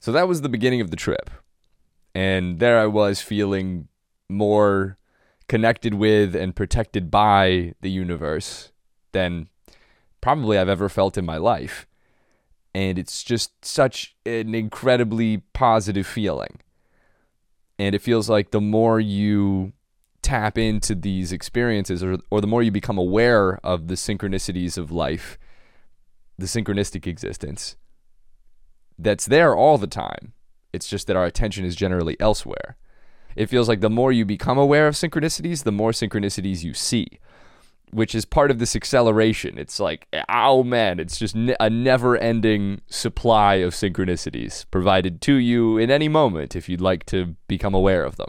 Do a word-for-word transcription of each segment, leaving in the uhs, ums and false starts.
So that was the beginning of the trip. And there I was feeling more connected with and protected by the universe than probably I've ever felt in my life. And it's just such an incredibly positive feeling. And it feels like the more you tap into these experiences, or, or the more you become aware of the synchronicities of life, the synchronistic existence, that's there all the time. It's just that our attention is generally elsewhere. It feels like the more you become aware of synchronicities, the more synchronicities you see, which is part of this acceleration. It's like, oh man, it's just a never-ending supply of synchronicities provided to you in any moment if you'd like to become aware of them.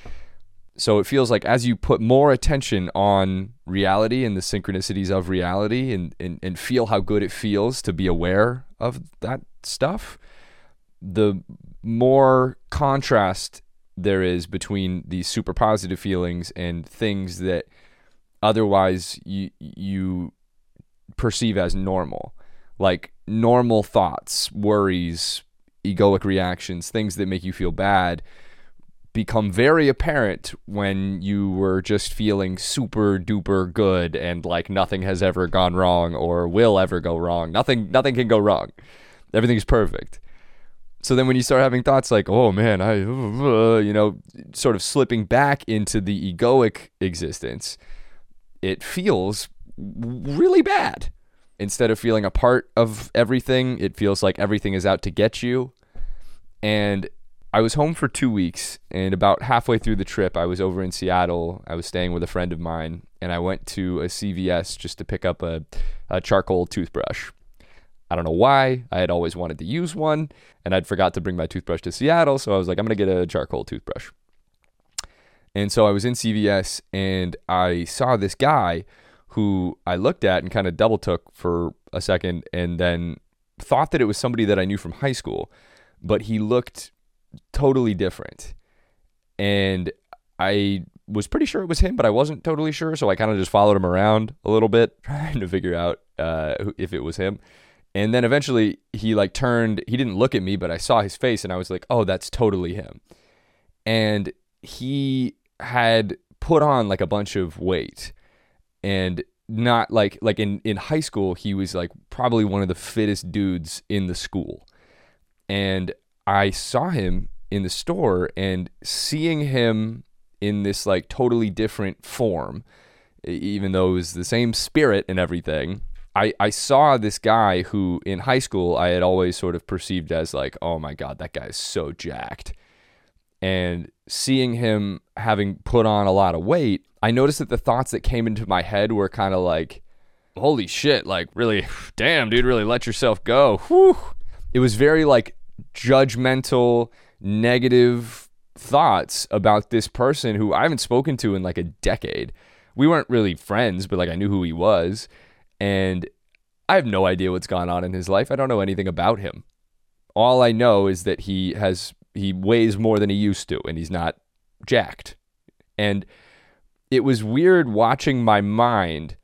So it feels like as you put more attention on reality and the synchronicities of reality and, and, and feel how good it feels to be aware of that stuff, the more contrast there is between these super positive feelings and things that otherwise you you perceive as normal, like normal thoughts, worries, egoic reactions, things that make you feel bad, become very apparent when you were just feeling super duper good and like nothing has ever gone wrong or will ever go wrong. Nothing nothing can go wrong. Everything's perfect. So then when you start having thoughts like, oh man, I, uh, you know, sort of slipping back into the egoic existence, it feels really bad. Instead of feeling a part of everything, it feels like everything is out to get you. And I was home for two weeks, and about halfway through the trip, I was over in Seattle. I was staying with a friend of mine, and I went to a C V S just to pick up a, a charcoal toothbrush. I don't know why. I had always wanted to use one, and I'd forgot to bring my toothbrush to Seattle, so I was like, I'm going to get a charcoal toothbrush. And so I was in C V S, and I saw this guy who I looked at and kind of double took for a second, and then thought that it was somebody that I knew from high school, but he looked totally different. And I was pretty sure it was him, but I wasn't totally sure, so I kind of just followed him around a little bit, trying to figure out uh, if it was him. And then eventually he like turned, he didn't look at me, but I saw his face, and I was like, oh, that's totally him. And he had put on like a bunch of weight, and not like like in in high school he was like probably one of the fittest dudes in the school. And I saw him in the store, and seeing him in this like totally different form, even though it was the same spirit and everything, I, I saw this guy who in high school I had always sort of perceived as like, oh my God, that guy is so jacked. And seeing him having put on a lot of weight, I noticed that the thoughts that came into my head were kind of like, holy shit, like really, damn, dude, really let yourself go. Whew. It was very like judgmental, negative thoughts about this person who I haven't spoken to in like a decade. We weren't really friends, but like I knew who he was. And I have no idea what's gone on in his life. I don't know anything about him. All I know is that he has he weighs more than he used to, and he's not jacked. And it was weird watching my mind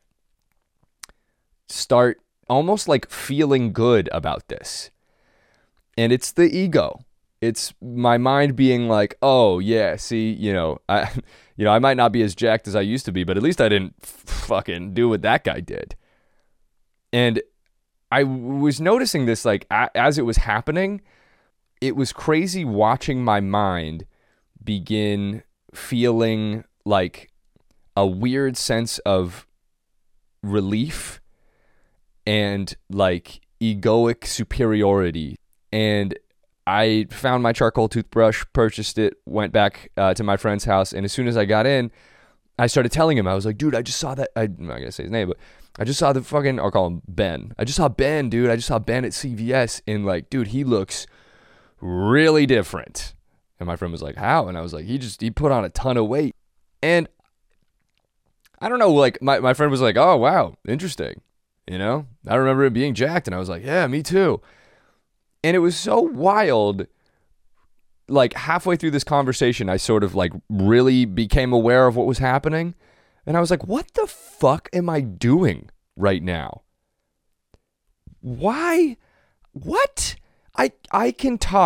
start almost like feeling good about this. And it's the ego. It's my mind being like, oh yeah, see, you know, I you know, I might not be as jacked as I used to be, but at least I didn't f- fucking do what that guy did. And I was noticing this, like, a- as it was happening, it was crazy watching my mind begin feeling like a weird sense of relief and, like, egoic superiority. And I found my charcoal toothbrush, purchased it, went back uh, to my friend's house, and as soon as I got in, I started telling him, I was like, dude, I just saw that, I, I'm not going to say his name, but I just saw the fucking, I'll call him Ben. I just saw Ben, dude. I just saw Ben at C V S, and like, dude, he looks really different. And my friend was like, how? And I was like, he just, he put on a ton of weight. And I don't know, like, my, my friend was like, oh, wow, interesting. You know, I remember it being jacked, and I was like, yeah, me too. And it was so wild. Like halfway through this conversation, I sort of like really became aware of what was happening. And I was like, what the fuck am I doing right now? Why? What? I I can talk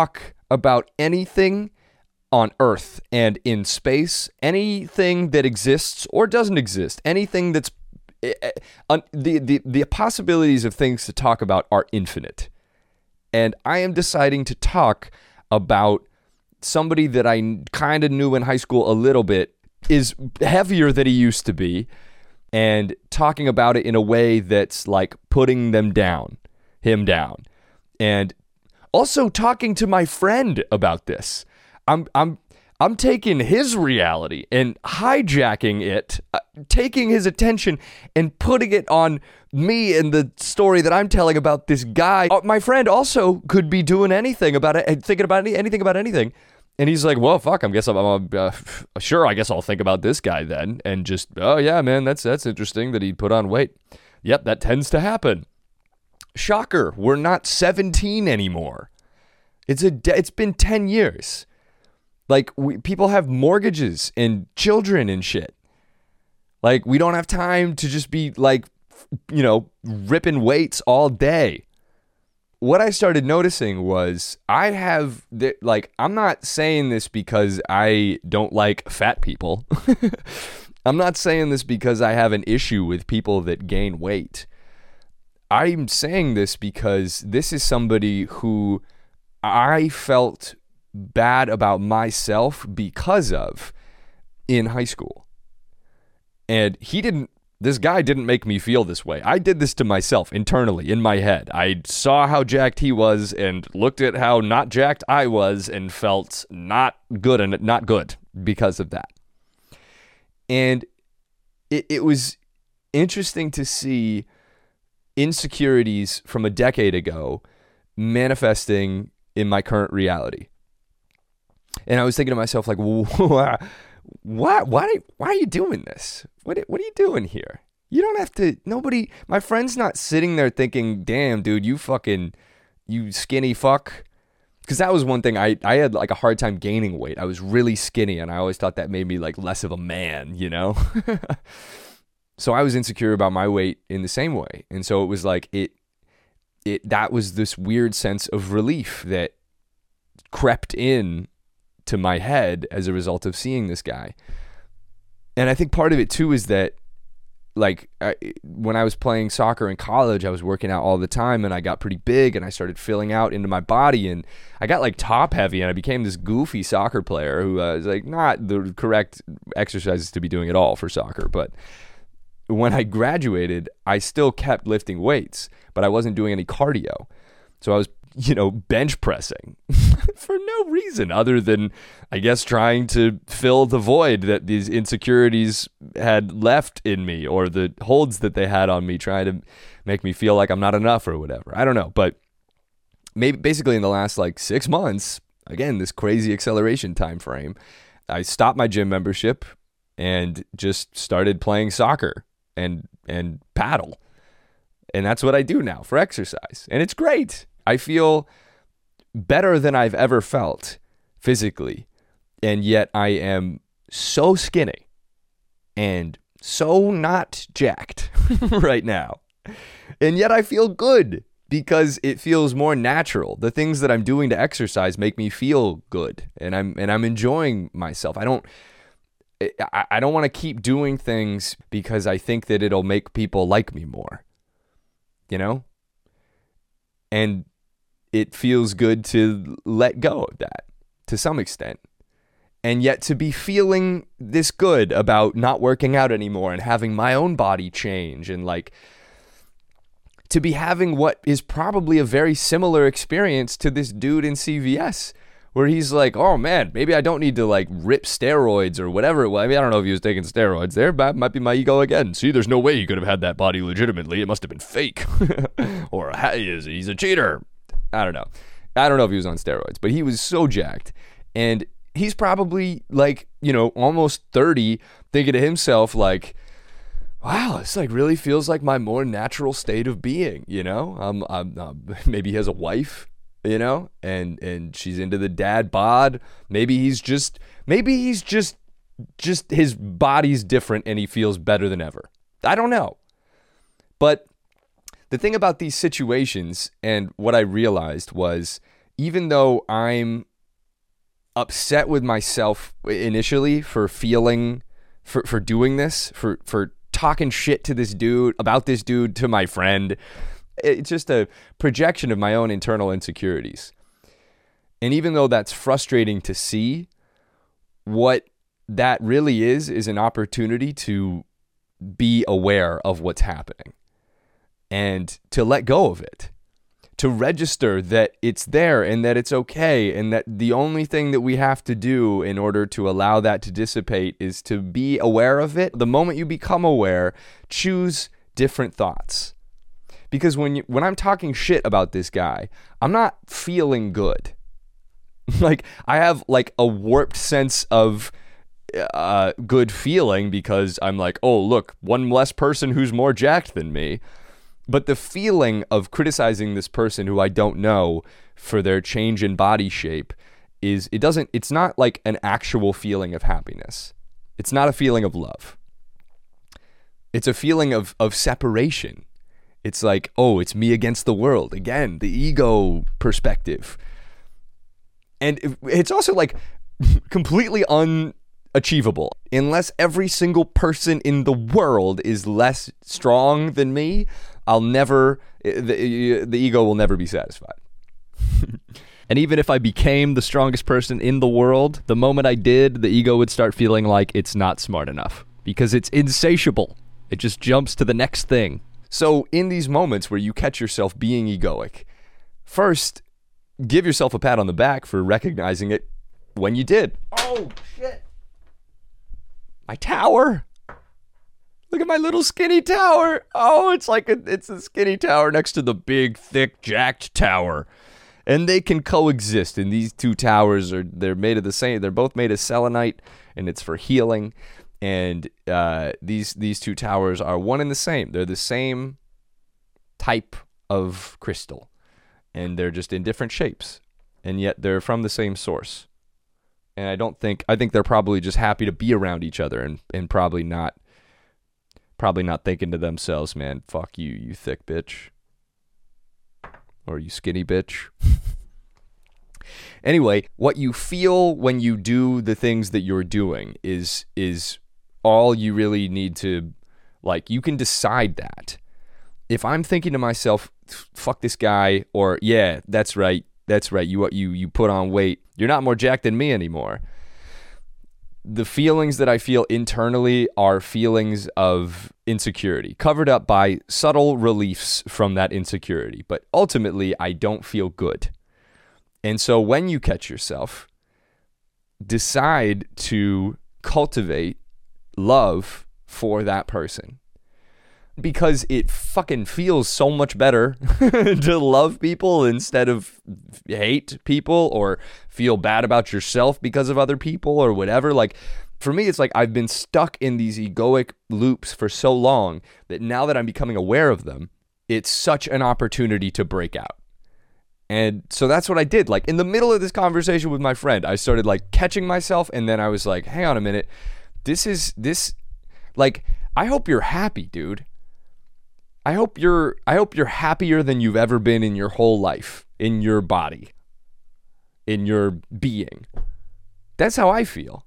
about anything on Earth and in space, anything that exists or doesn't exist, anything that's uh, the, the the possibilities of things to talk about are infinite. And I am deciding to talk about somebody that I kind of knew in high school a little bit, is heavier than he used to be, and talking about it in a way that's like putting them down, him down. And also talking to my friend about this. I'm I'm I'm taking his reality and hijacking it, uh, taking his attention and putting it on me and the story that I'm telling about this guy. Uh, my friend also could be doing anything about it, thinking about any, anything about anything. And he's like, well, fuck, I guess I'm, I'm uh, sure, I guess I'll think about this guy then. And just, oh yeah, man, that's that's interesting that he put on weight. Yep, that tends to happen. Shocker, we're not seventeen anymore. It's a it's been ten years. Like, we, people have mortgages and children and shit. Like, we don't have time to just be, like, you know, ripping weights all day. What I started noticing was I have, the, like, I'm not saying this because I don't like fat people. I'm not saying this because I have an issue with people that gain weight. I'm saying this because this is somebody who I felt bad about myself because of in high school. And he didn't, this guy didn't make me feel this way. I did this to myself internally in my head. I saw how jacked he was and looked at how not jacked I was and felt not good and not good because of that. And it, it was interesting to see insecurities from a decade ago manifesting in my current reality. And I was thinking to myself, like, why, why, why, why are you doing this? What, what are you doing here? You don't have to, nobody, my friend's not sitting there thinking, damn, dude, you fucking, you skinny fuck. Because that was one thing, I, I had like a hard time gaining weight. I was really skinny, and I always thought that made me like less of a man, you know? So I was insecure about my weight in the same way. And so it was like, it, it, that was this weird sense of relief that crept in to my head as a result of seeing this guy. And I think part of it too is that, like, I, when I was playing soccer in college, I was working out all the time, and I got pretty big, and I started filling out into my body, and I got like top heavy, and I became this goofy soccer player who uh, is like not the correct exercises to be doing at all for soccer. But when I graduated, I still kept lifting weights, but I wasn't doing any cardio. So I was, you know, bench pressing for no reason other than, I guess, trying to fill the void that these insecurities had left in me, or the holds that they had on me, trying to make me feel like I'm not enough or whatever. I don't know. But maybe basically in the last like six months, again, this crazy acceleration time frame, I stopped my gym membership and just started playing soccer and and paddle. And that's what I do now for exercise. And it's great. I feel better than I've ever felt physically, and yet I am so skinny and so not jacked right now. And yet I feel good because it feels more natural. The things that I'm doing to exercise make me feel good, and I'm and I'm enjoying myself. I don't I, I don't want to keep doing things because I think that it'll make people like me more, you know? And it feels good to let go of that to some extent. And yet to be feeling this good about not working out anymore and having my own body change, and like to be having what is probably a very similar experience to this dude in C V S, where he's like, oh man, maybe I don't need to like rip steroids or whatever. Well, I mean, I don't know if he was taking steroids there, but might be my ego again. See, there's no way he could have had that body legitimately. It must have been fake. Or he's a cheater. I don't know. I don't know if he was on steroids, but he was so jacked. And he's probably like, you know, almost thirty, thinking to himself like, wow, this like really feels like my more natural state of being, you know? Um, I'm, um, maybe he has a wife, you know, and and she's into the dad bod. Maybe he's just, maybe he's just, just his body's different and he feels better than ever. I don't know. But the thing about these situations, and what I realized was, even though I'm upset with myself initially for feeling, for, for doing this, for, for talking shit to this dude, about this dude to my friend. It's just a projection of my own internal insecurities. And even though that's frustrating to see, what that really is, is an opportunity to be aware of what's happening and to let go of it. To register that it's there and that it's okay, and that the only thing that we have to do in order to allow that to dissipate is to be aware of it. The moment you become aware, choose different thoughts. Because when you, when I'm talking shit about this guy, I'm not feeling good. Like, I have like a warped sense of uh, good feeling because I'm like, oh, look, one less person who's more jacked than me. But the feeling of criticizing this person who I don't know for their change in body shape is, it doesn't, it's not like an actual feeling of happiness. It's not a feeling of love. It's a feeling of, of separation. It's like, oh, it's me against the world. Again, the ego perspective. And it's also like completely unachievable. Unless every single person in the world is less strong than me, I'll never, the, the ego will never be satisfied. And even if I became the strongest person in the world, the moment I did, the ego would start feeling like it's not smart enough because it's insatiable. It just jumps to the next thing. So in these moments where you catch yourself being egoic, first, give yourself a pat on the back for recognizing it when you did. Oh, shit. My tower. Look at my little skinny tower. Oh, it's like a, it's a skinny tower next to the big, thick, jacked tower. And they can coexist. And these two towers are, they're made of the same. They're both made of selenite, and it's for healing. And uh, these these two towers are one and the same. They're the same type of crystal. And they're just in different shapes. And yet they're from the same source. And I don't think, I think they're probably just happy to be around each other and, and probably not, probably not thinking to themselves, man, fuck you, you thick bitch. Or you skinny bitch. Anyway, what you feel when you do the things that you're doing is is all you really need to, like, you can decide that. If I'm thinking to myself, fuck this guy, or yeah, that's right, that's right, you you you put on weight, you're not more jacked than me anymore. The feelings that I feel internally are feelings of insecurity, covered up by subtle reliefs from that insecurity. But ultimately, I don't feel good. And so when you catch yourself, decide to cultivate love for that person. Because it fucking feels so much better to love people instead of hate people or feel bad about yourself because of other people or whatever. Like, for me, it's like I've been stuck in these egoic loops for so long that now that I'm becoming aware of them, it's such an opportunity to break out. And so that's what I did. Like, in the middle of this conversation with my friend, I started like catching myself, and then I was like, hang on a minute. This is this like, I hope you're happy, dude. I hope you're I hope you're happier than you've ever been in your whole life, in your body, in your being. That's how I feel.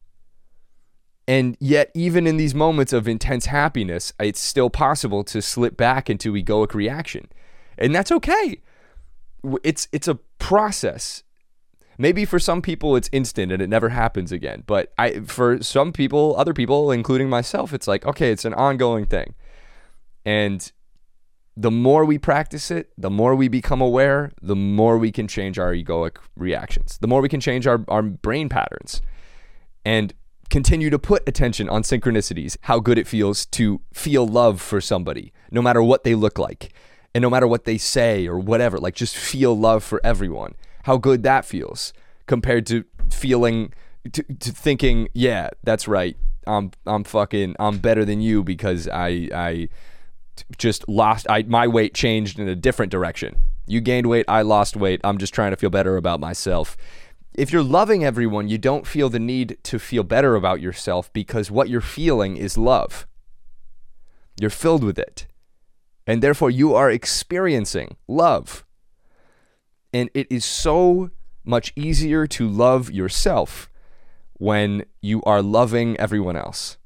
And yet, even in these moments of intense happiness, it's still possible to slip back into egoic reaction. And that's okay. It's it's a process. Maybe for some people it's instant and it never happens again. But I for some people, other people, including myself, it's like, okay, it's an ongoing thing. And the more we practice it, the more we become aware, the more we can change our egoic reactions. The more we can change our, our brain patterns and continue to put attention on synchronicities, how good it feels to feel love for somebody, no matter what they look like, and no matter what they say or whatever, like just feel love for everyone. How good that feels compared to feeling, to, to thinking, yeah, that's right. I'm I'm fucking, I'm better than you because I I just lost, I my weight changed in a different direction. You gained weight, I lost weight. I'm just trying to feel better about myself. If you're loving everyone, you don't feel the need to feel better about yourself because what you're feeling is love. You're filled with it. And therefore you are experiencing love. And it is so much easier to love yourself when you are loving everyone else.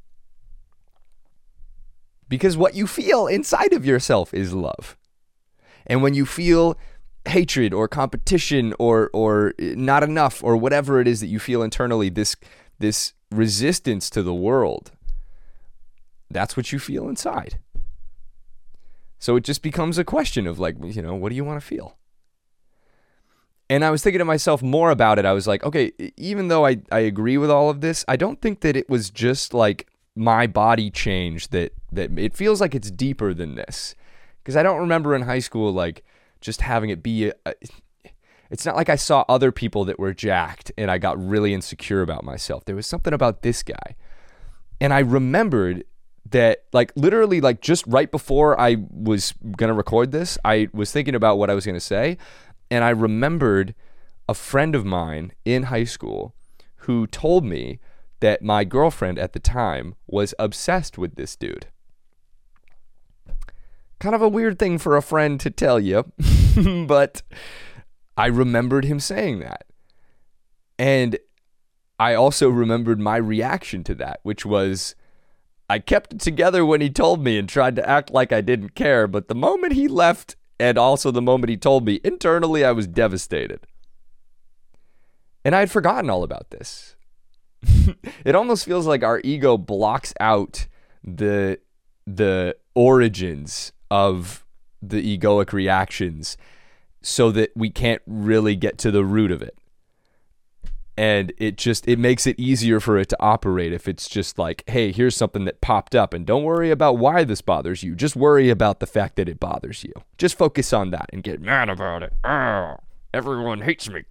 Because what you feel inside of yourself is love. And when you feel hatred or competition or or not enough or whatever it is that you feel internally, this this resistance to the world, that's what you feel inside. So it just becomes a question of like, you know, what do you want to feel? And I was thinking to myself more about it. I was like, okay, even though I, I agree with all of this, I don't think that it was just like my body change that, that it feels like it's deeper than this. Because I don't remember in high school, like, just having it be, a, a, it's not like I saw other people that were jacked and I got really insecure about myself. There was something about this guy. And I remembered that, like, literally, like, just right before I was going to record this, I was thinking about what I was going to say. And I remembered a friend of mine in high school who told me that my girlfriend at the time was obsessed with this dude. Kind of a weird thing for a friend to tell you, but I remembered him saying that. And I also remembered my reaction to that, which was, I kept it together when he told me and tried to act like I didn't care, but the moment he left, and also the moment he told me, internally I was devastated. And I had forgotten all about this. It almost feels like our ego blocks out the the origins of the egoic reactions so that we can't really get to the root of it. And it just, it makes it easier for it to operate if it's just like, hey, here's something that popped up, and don't worry about why this bothers you. Just worry about the fact that it bothers you. Just focus on that and get mad about it. Oh, everyone hates me.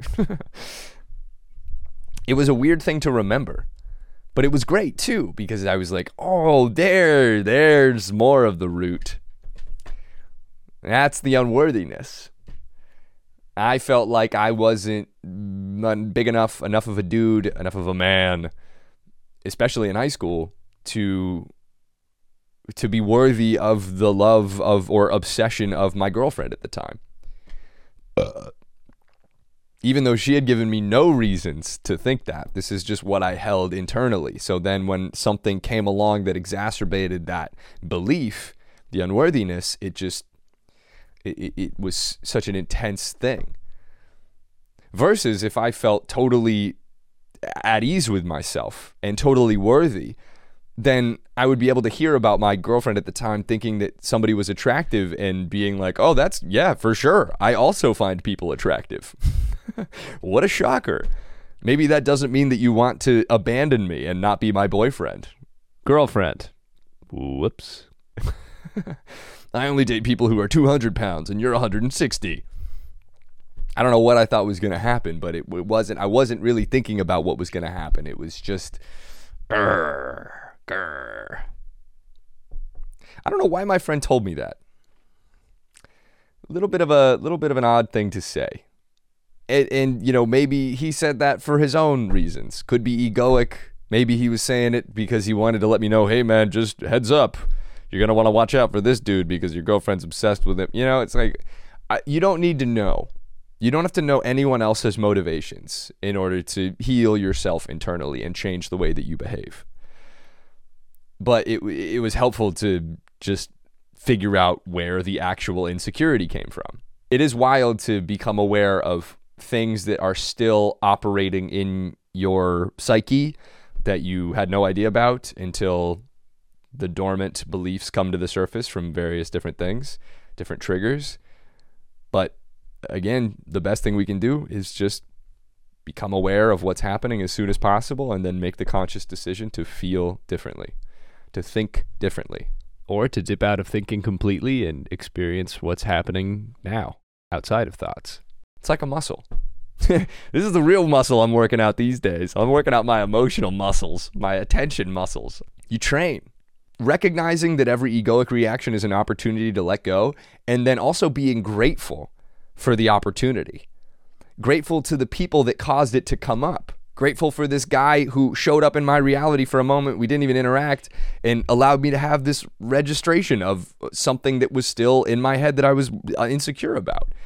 It was a weird thing to remember, but it was great too, because I was like, oh, there, there's more of the root. That's the unworthiness. I felt like I wasn't big enough, enough of a dude, enough of a man, especially in high school, to to be worthy of the love of or obsession of my girlfriend at the time. Uh, even though she had given me no reasons to think that. This is just what I held internally. So then when something came along that exacerbated that belief, the unworthiness, it just, it, it was such an intense thing. Versus if I felt totally at ease with myself and totally worthy, then I would be able to hear about my girlfriend at the time thinking that somebody was attractive and being like, oh, that's, yeah, for sure. I also find people attractive. What a shocker. Maybe that doesn't mean that you want to abandon me and not be my boyfriend. Girlfriend. Whoops. I only date people who are two hundred pounds and you're one hundred sixty. I don't know what I thought was going to happen, but it, it wasn't, I wasn't really thinking about what was going to happen. It was just, grr, grr. I don't know why my friend told me that. A little bit of a little bit of an odd thing to say. And, and, you know, maybe he said that for his own reasons. Could be egoic. Maybe he was saying it because he wanted to let me know, hey, man, just heads up. You're going to want to watch out for this dude because your girlfriend's obsessed with him. You know, it's like, I, you don't need to know. You don't have to know anyone else's motivations in order to heal yourself internally and change the way that you behave. But it it was helpful to just figure out where the actual insecurity came from. It is wild to become aware of things that are still operating in your psyche that you had no idea about until the dormant beliefs come to the surface from various different things, different triggers. But again, the best thing we can do is just become aware of what's happening as soon as possible and then make the conscious decision to feel differently, to think differently. Or to dip out of thinking completely and experience what's happening now, outside of thoughts. It's like a muscle. This is the real muscle I'm working out these days. I'm working out my emotional muscles, my attention muscles. You train. Recognizing that every egoic reaction is an opportunity to let go, and then also being grateful for the opportunity. Grateful to the people that caused it to come up. Grateful for this guy who showed up in my reality for a moment. We didn't even interact and allowed me to have this registration of something that was still in my head that I was insecure about.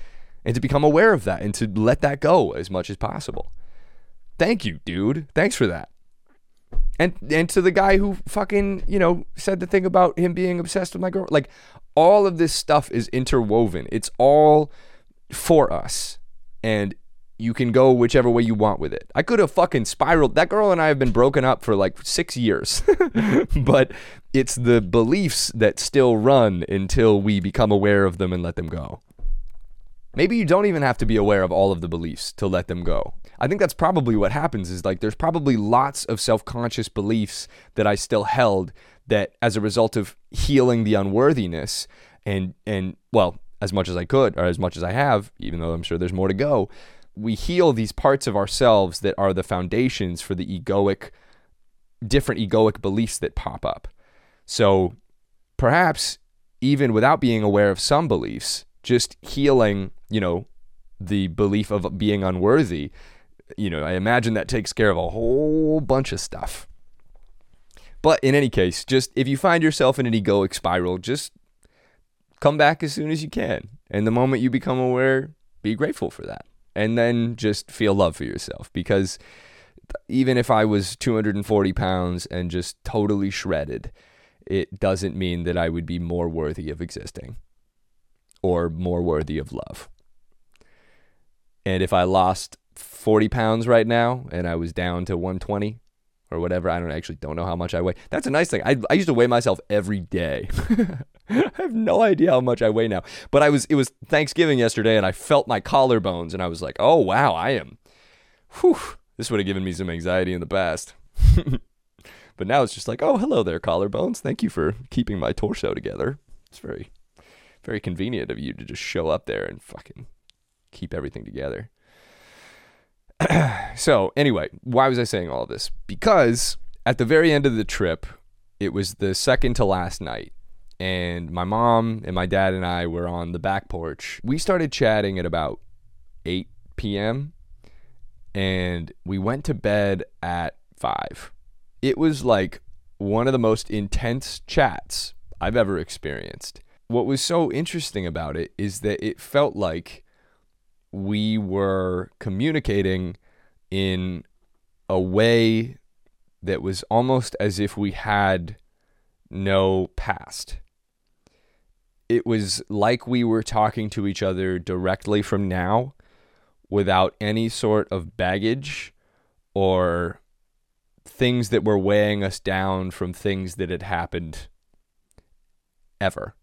and to become aware of that and to let that go as much as possible. Thank you, dude. Thanks for that. And and to the guy who fucking, you know, said the thing about him being obsessed with my girl. Like, all of this stuff is interwoven. It's all for us. And you can go whichever way you want with it. I could have fucking spiraled. That girl and I have been broken up for like six years. But it's the beliefs that still run until we become aware of them and let them go. Maybe you don't even have to be aware of all of the beliefs to let them go. I think that's probably what happens, is like there's probably lots of self-conscious beliefs that I still held that as a result of healing the unworthiness and, and well, as much as I could, or as much as I have, even though I'm sure there's more to go, we heal these parts of ourselves that are the foundations for the egoic, different egoic beliefs that pop up. So perhaps even without being aware of some beliefs, just healing, you know, the belief of being unworthy, you know, I imagine that takes care of a whole bunch of stuff. But in any case, just if you find yourself in an egoic spiral, just come back as soon as you can. And the moment you become aware, be grateful for that. And then just feel love for yourself. Because even if I was two hundred forty pounds and just totally shredded, it doesn't mean that I would be more worthy of existing or more worthy of love. And if I lost forty pounds right now and I was down to one twenty or whatever, I don't actually don't know how much I weigh. That's a nice thing. I, I used to weigh myself every day. I have no idea how much I weigh now. But I was it was Thanksgiving yesterday and I felt my collarbones and I was like, oh, wow, I am. Whew, this would have given me some anxiety in the past. But now it's just like, oh, hello there, collarbones. Thank you for keeping my torso together. It's very, very convenient of you to just show up there and fucking keep everything together. So anyway, why was I saying all of this? Because at the very end of the trip, it was the second to last night, and my mom and my dad and I were on the back porch. We started chatting at about eight p.m. and we went to bed at five. It was like one of the most intense chats I've ever experienced. What was so interesting about it is that it felt like we were communicating in a way that was almost as if we had no past. It was like we were talking to each other directly from now without any sort of baggage or things that were weighing us down from things that had happened ever.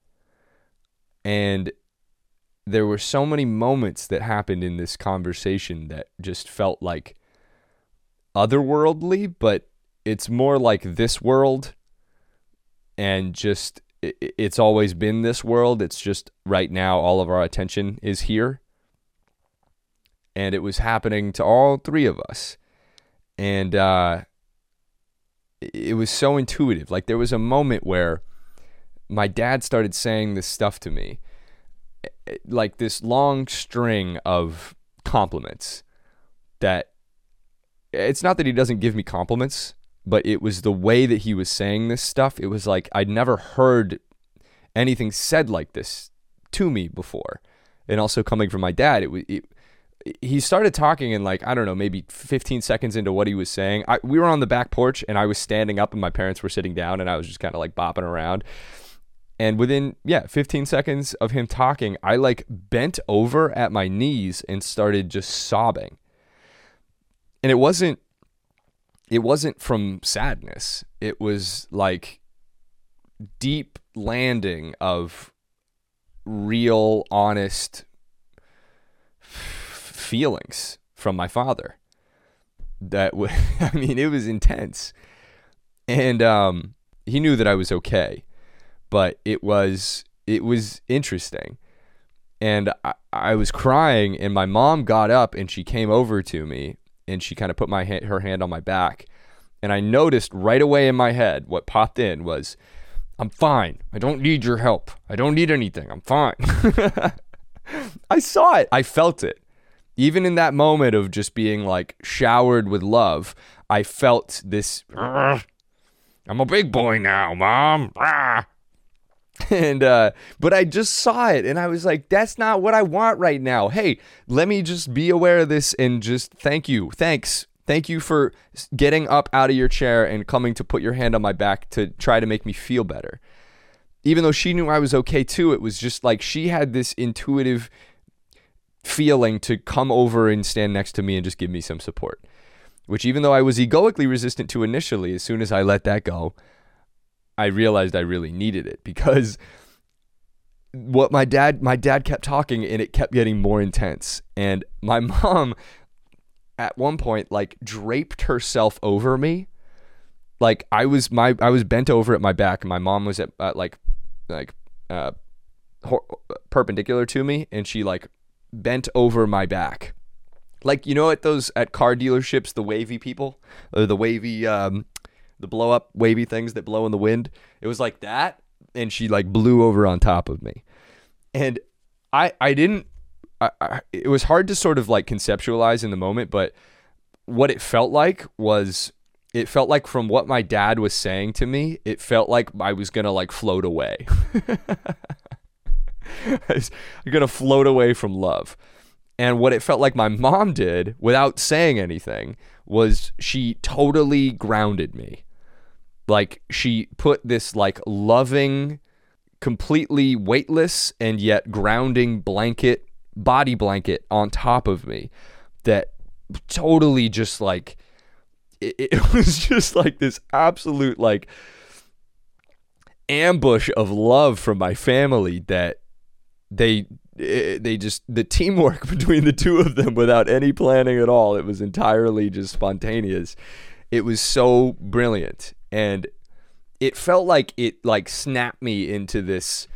And there were so many moments that happened in this conversation that just felt like otherworldly, but it's more like this world, and just it's always been this world. It's just right now all of our attention is here. And it was happening to all three of us. And uh, it was so intuitive. Like, there was a moment where my dad started saying this stuff to me, like this long string of compliments that it's not that he doesn't give me compliments, but it was the way that he was saying this stuff. It was like I'd never heard anything said like this to me before. And also coming from my dad, it was it, he started talking and like, I don't know, maybe fifteen seconds into what he was saying, I, we were on the back porch and I was standing up and my parents were sitting down and I was just kind of like bopping around. And within, yeah, fifteen seconds of him talking, I like bent over at my knees and started just sobbing. And it wasn't, it wasn't from sadness. It was like deep landing of real, honest f- feelings from my father. That w- I mean, it was intense. And um, he knew that I was okay. But it was it was interesting. And I, I was crying, and my mom got up, and she came over to me, and she kind of put my ha- her hand on my back. And I noticed right away in my head, what popped in was, I'm fine. I don't need your help. I don't need anything. I'm fine. I saw it. I felt it. Even in that moment of just being like showered with love, I felt this, I'm a big boy now, Mom. And uh but I just saw it and I was like, that's not what I want right now. Hey, let me just be aware of this and just thank you. Thanks. Thank you for getting up out of your chair and coming to put your hand on my back to try to make me feel better. Even though she knew I was okay too, it was just like she had this intuitive feeling to come over and stand next to me and just give me some support. Which, even though I was egoically resistant to initially, as soon as I let that go, I realized I really needed it, because what my dad, my dad kept talking and it kept getting more intense. And my mom at one point like draped herself over me. Like I was, my, I was bent over at my back and my mom was at, at like, like, uh, hor- perpendicular to me. And she like bent over my back. Like, you know, at those, at car dealerships, the wavy people, or the wavy, um, the blow up wavy things that blow in the wind. It was like that. And she like blew over on top of me. And I, I didn't, I, I, it was hard to sort of like conceptualize in the moment, but what it felt like was, it felt like from what my dad was saying to me, it felt like I was going to like float away. I was going to float away from love. And what it felt like my mom did without saying anything was she totally grounded me. Like she put this like loving, completely weightless and yet grounding blanket, body blanket on top of me that totally just like, it, it was just like this absolute like ambush of love from my family that they, they just, the teamwork between the two of them without any planning at all, it was entirely just spontaneous. It was so brilliant. And it felt like it like snapped me into this,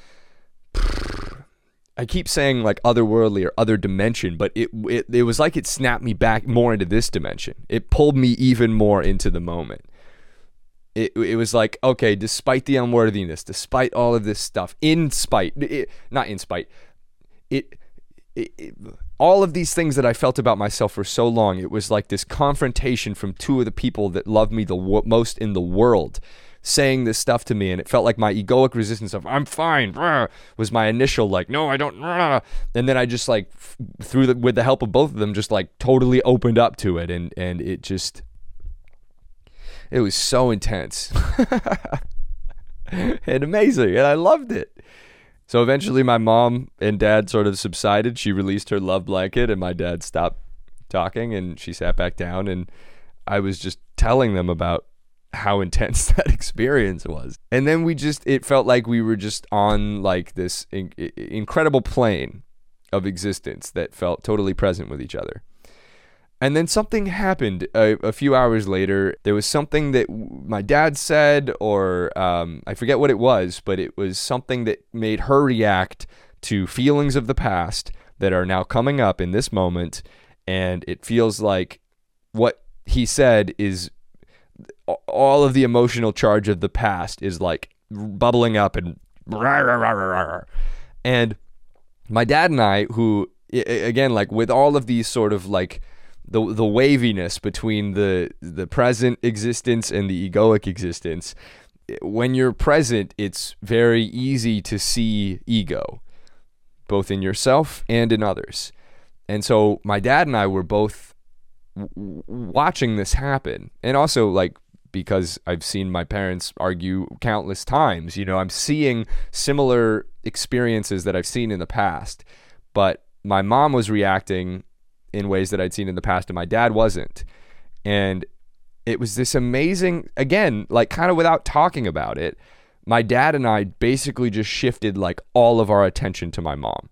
I keep saying like otherworldly or other dimension, but it, it it was like it snapped me back more into this dimension. It pulled me even more into the moment. It it was like, okay, despite the unworthiness, despite all of this stuff, in spite, it, not in spite, it, it, it all of these things that I felt about myself for so long, it was like this confrontation from two of the people that loved me the wo- most in the world, saying this stuff to me, and it felt like my egoic resistance of I'm fine rah, was my initial like no I don't rah. And then I just like f- through the with the help of both of them just like totally opened up to it, and and it just it was so intense and amazing, and I loved it. So eventually my mom and dad sort of subsided. She released her love blanket and my dad stopped talking and she sat back down, and I was just telling them about how intense that experience was. And then we just, it felt like we were just on like this in- incredible plane of existence that felt totally present with each other. And then something happened a, a few hours later. There was something that my dad said, or um, I forget what it was, but it was something that made her react to feelings of the past that are now coming up in this moment. And it feels like what he said is all of the emotional charge of the past is like bubbling up and rah, rah, rah, rah, rah. And my dad and I, who again, like with all of these sort of like the the waviness between the the present existence and the egoic existence, when you're present, it's very easy to see ego, both in yourself and in others. And so my dad and I were both w- watching this happen, and also like because I've seen my parents argue countless times, you know, I'm seeing similar experiences that I've seen in the past, but my mom was reacting in ways that I'd seen in the past and my dad wasn't. And it was this amazing, again, like kind of without talking about it, my dad and I basically just shifted like all of our attention to my mom.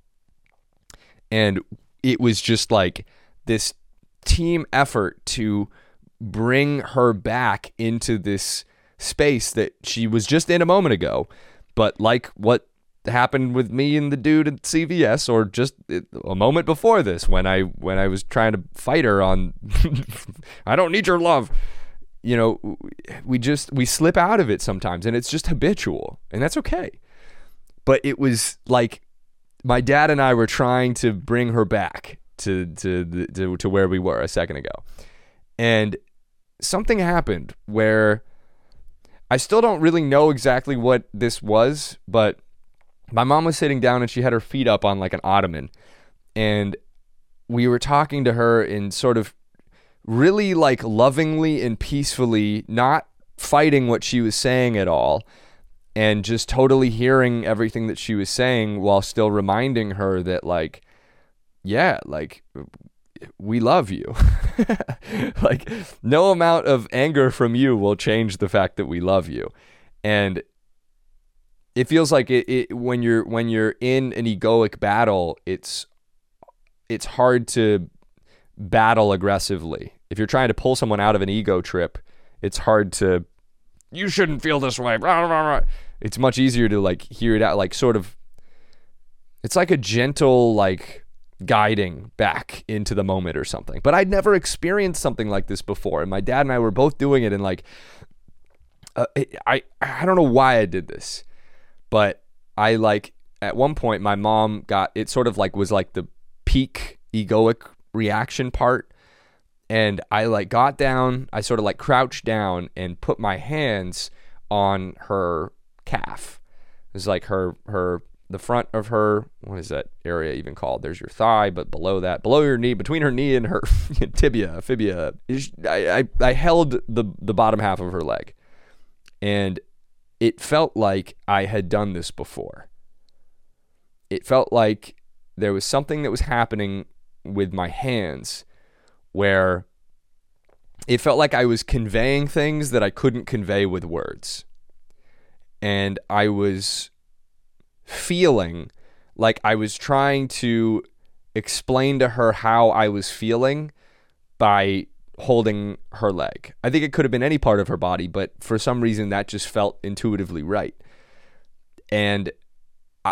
And it was just like this team effort to bring her back into this space that she was just in a moment ago. But like what happened with me and the dude at C V S, or just a moment before this when I when I was trying to fight her on I don't need your love, you know, we just we slip out of it sometimes, and it's just habitual, and that's okay. But it was like my dad and I were trying to bring her back to to to, to where we were a second ago, and something happened where I still don't really know exactly what this was, but my mom was sitting down and she had her feet up on like an ottoman, and we were talking to her in sort of really like lovingly and peacefully, not fighting what she was saying at all, and just totally hearing everything that she was saying while still reminding her that like, yeah, like we love you. Like no amount of anger from you will change the fact that we love you. And it feels like it, it when you're when you're in an egoic battle, it's it's hard to battle aggressively. If you're trying to pull someone out of an ego trip, it's hard to, you shouldn't feel this way. It's much easier to like hear it out, like sort of, it's like a gentle like guiding back into the moment or something. But I'd never experienced something like this before, and my dad and I were both doing it, and like uh, it, I I don't know why I did this, but I like at one point my mom got, it sort of like was like the peak egoic reaction part, and I like got down, I sort of like crouched down and put my hands on her calf. It was like her her the front of her, what is that area even called? There's your thigh, but below that, below your knee, between her knee and her tibia, fibia, I, I, I held the, the bottom half of her leg. And it felt like I had done this before. It felt like there was something that was happening with my hands where it felt like I was conveying things that I couldn't convey with words. And I was feeling like I was trying to explain to her how I was feeling by holding her leg. I think it could have been any part of her body, but for some reason that just felt intuitively right. And I,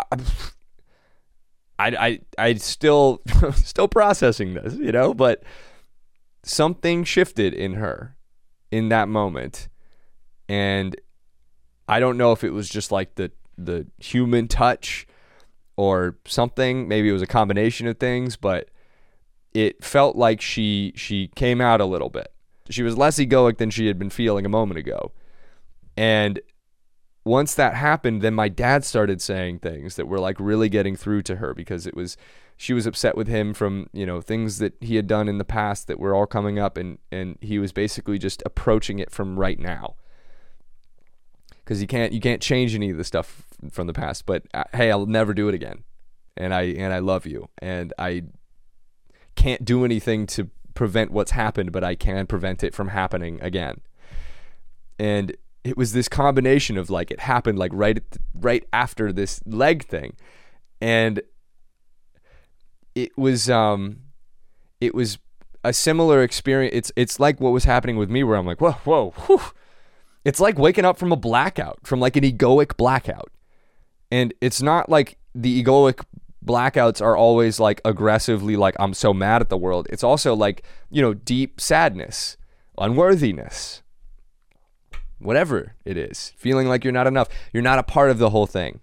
I, I, I still, still processing this, you know, but something shifted in her in that moment. And I don't know if it was just like the the human touch or something. Maybe it was a combination of things, but it felt like she she came out a little bit. She was less egoic than she had been feeling a moment ago. And once that happened, then my dad started saying things that were like really getting through to her, because it was, she was upset with him from, you know, things that he had done in the past that were all coming up, and and he was basically just approaching it from right now. Because you can't you can't change any of the stuff from the past, but uh, hey, I'll never do it again, and I and I love you, and I can't do anything to prevent what's happened, but I can prevent it from happening again. And it was this combination of like, it happened like right at the, right after this leg thing, and it was um it was a similar experience. It's it's like what was happening with me, where I'm like, whoa whoa whew. It's like waking up from a blackout, from like an egoic blackout. And it's not like the egoic blackouts are always like aggressively like, I'm so mad at the world. It's also like, you know, deep sadness, unworthiness, whatever it is, feeling like you're not enough. You're not a part of the whole thing.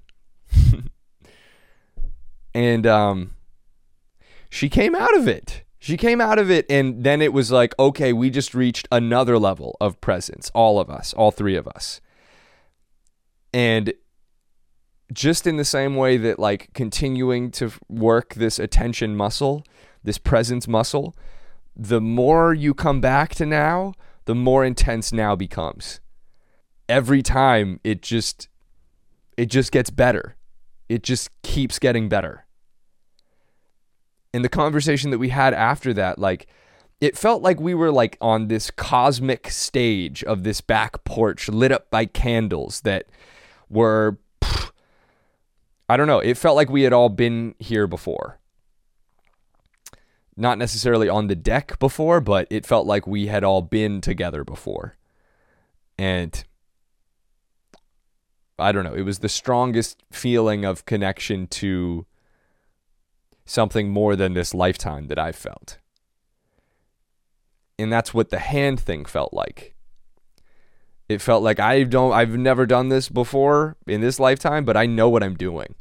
And um, she came out of it. She came out of it, and then it was like, okay, we just reached another level of presence, all of us, all three of us. And just in the same way that like continuing to work this attention muscle, this presence muscle, the more you come back to now, the more intense now becomes. Every time it just, it just gets better. It just keeps getting better. And the conversation that we had after that, like, it felt like we were like on this cosmic stage of this back porch lit up by candles that were, pff, I don't know, it felt like we had all been here before. Not necessarily on the deck before, but it felt like we had all been together before. And I don't know, it was the strongest feeling of connection to something more than this lifetime that I've felt. And that's what the hand thing felt like. It felt like I don't, I've never done this before in this lifetime, but I know what I'm doing.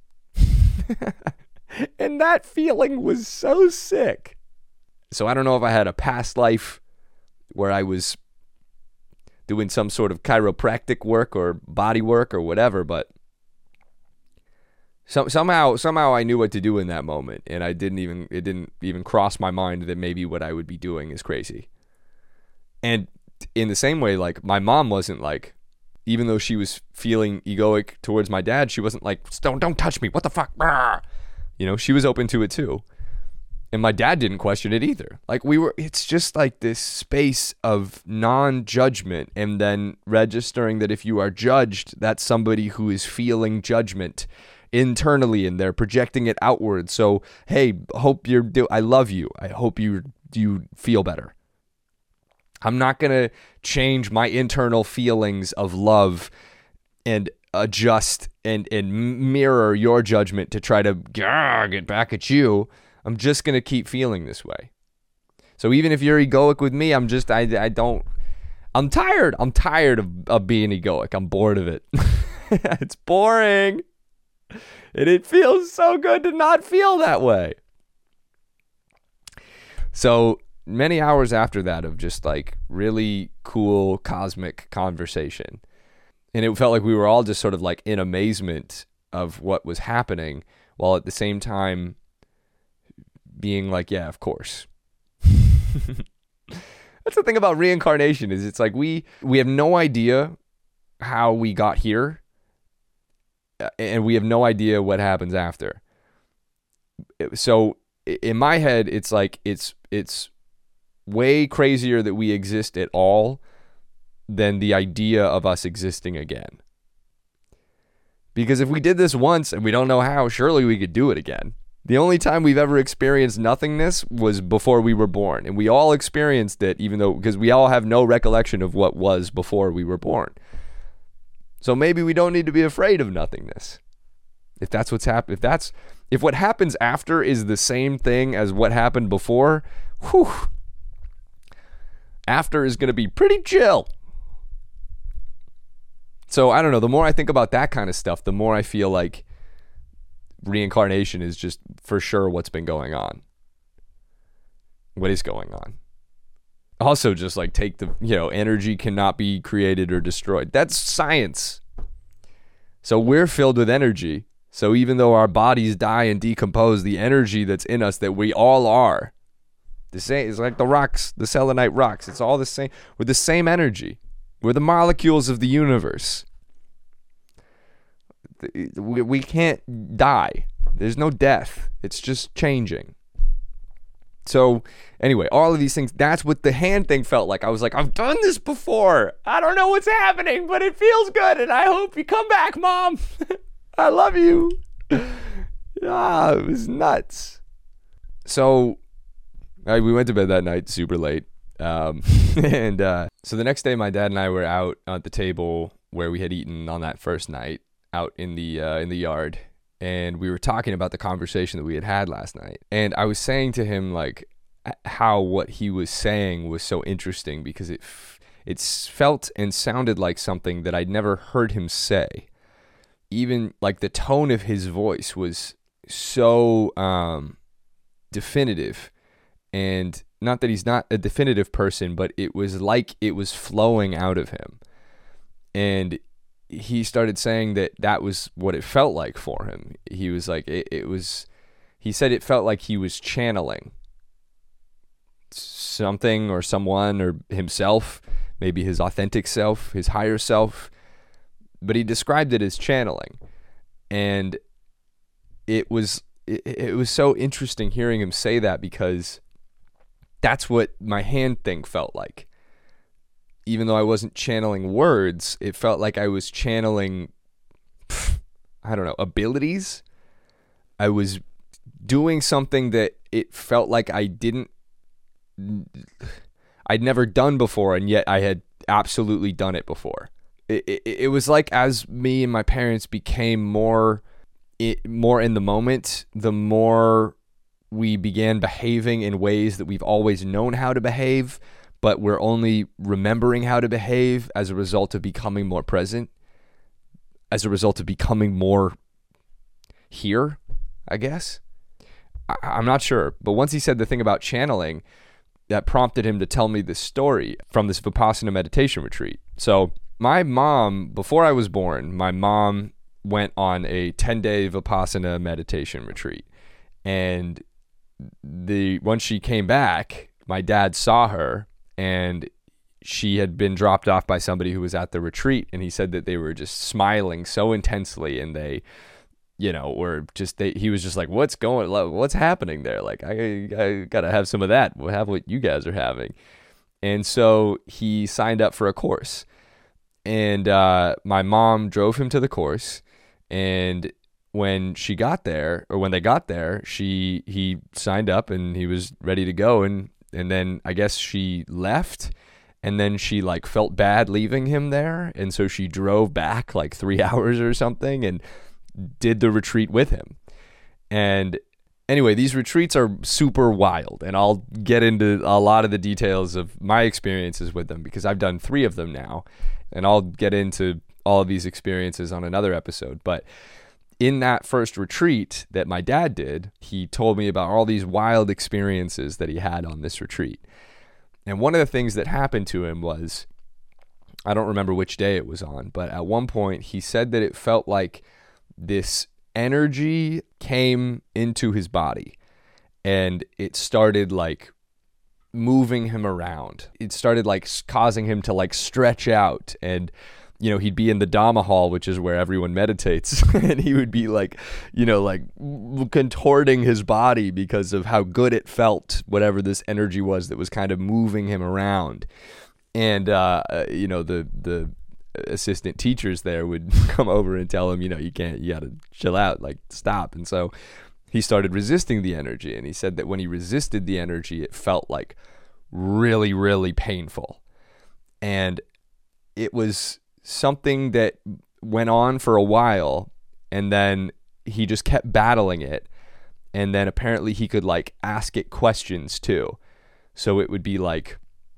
And that feeling was so sick. So I don't know if I had a past life where I was doing some sort of chiropractic work or body work or whatever, but some, somehow somehow I knew what to do in that moment, and I didn't even it didn't even cross my mind that maybe what I would be doing is crazy. And in the same way, like, my mom wasn't like, even though she was feeling egoic towards my dad, she wasn't like, don't don't touch me, what the fuck, you know, she was open to it too. And my dad didn't question it either. Like, we were, it's just like this space of non-judgment, and then registering that if you are judged, that's somebody who is feeling judgment internally, and they're projecting it outward. So, hey, hope you're, do- I love you. I hope you you feel better. I'm not going to change my internal feelings of love and adjust and, and mirror your judgment to try to grr, get back at you. I'm just going to keep feeling this way. So even if you're egoic with me, I'm just, I, I don't, I'm tired. I'm tired of, of being egoic. I'm bored of it. It's boring. And it feels so good to not feel that way. So many hours after that of just like really cool cosmic conversation. And it felt like we were all just sort of like in amazement of what was happening, while at the same time being like, yeah, of course. That's the thing about reincarnation, is it's like we we have no idea how we got here, and we have no idea what happens after. So in my head, it's like it's it's way crazier that we exist at all than the idea of us existing again. Because if we did this once and we don't know how, surely we could do it again. The only time we've ever experienced nothingness was before we were born. And we all experienced it, even though, because we all have no recollection of what was before we were born. So maybe we don't need to be afraid of nothingness. If that's what's happened, if that's, if what happens after is the same thing as what happened before, whew, after is going to be pretty chill. So I don't know, the more I think about that kind of stuff, the more I feel like reincarnation is just for sure what's been going on. What is going on? Also, just like take the, you know, energy cannot be created or destroyed. That's science. So we're filled with energy. So even though our bodies die and decompose, the energy that's in us, that we all are, the same, it's like the rocks, the selenite rocks. It's all the same. We're the same energy. We're the molecules of the universe. We, we can't die. There's no death. It's just changing. So anyway, all of these things, that's what the hand thing felt like. I was like, I've done this before. I don't know what's happening, but it feels good, and I hope you come back, Mom. I love you. Ah, it was nuts. So I, we went to bed that night super late. Um, and uh, so the next day, my dad and I were out at the table where we had eaten on that first night, out in the uh, in the yard, and we were talking about the conversation that we had had last night. And I was saying to him, like, how what he was saying was so interesting, because it f- it felt and sounded like something that I'd never heard him say. Even like the tone of his voice was so um, definitive, and not that he's not a definitive person, but it was like it was flowing out of him. And he started saying that that was what it felt like for him. He was like, it, it was, he said it felt like he was channeling something or someone or himself, maybe his authentic self, his higher self. But he described it as channeling. And it was, it, it was so interesting hearing him say that, because that's what my hand thing felt like. Even though I wasn't channeling words, it felt like I was channeling, I don't know, abilities. I was doing something that it felt like I didn't, I'd never done before, and yet I had absolutely done it before. It, it, it was like as me and my parents became more, it, more in the moment, the more we began behaving in ways that we've always known how to behave, but we're only remembering how to behave as a result of becoming more present, as a result of becoming more here, I guess. I, I'm not sure. But once he said the thing about channeling, that prompted him to tell me this story from this Vipassana meditation retreat. So my mom, before I was born, my mom went on a ten-day Vipassana meditation retreat. And the once she came back, my dad saw her, and she had been dropped off by somebody who was at the retreat, and he said that they were just smiling so intensely, and they, you know, were just, they, he was just like, what's going, what's happening there? Like, I, I gotta have some of that. We'll have what you guys are having. And so he signed up for a course, and uh, my mom drove him to the course, and when she got there, or when they got there, she he signed up and he was ready to go, and and then I guess she left, and then she like felt bad leaving him there, and so she drove back like three hours or something and did the retreat with him. And anyway, these retreats are super wild, and I'll get into a lot of the details of my experiences with them because I've done three of them now, and I'll get into all of these experiences on another episode. But in that first retreat that my dad did, he told me about all these wild experiences that he had on this retreat. And one of the things that happened to him was, I don't remember which day it was on, but at one point he said that it felt like this energy came into his body and it started like moving him around. It started like causing him to like stretch out, and you know, he'd be in the Dhamma hall, which is where everyone meditates, and he would be like, you know, like contorting his body because of how good it felt, whatever this energy was that was kind of moving him around. And, uh, you know, the, the assistant teachers there would come over and tell him, you know, you can't, you got to chill out, like stop. And so he started resisting the energy. And he said that when he resisted the energy, it felt like really, really painful. And it was something that went on for a while, and then he just kept battling it, and then apparently he could like ask it questions too. So it would be like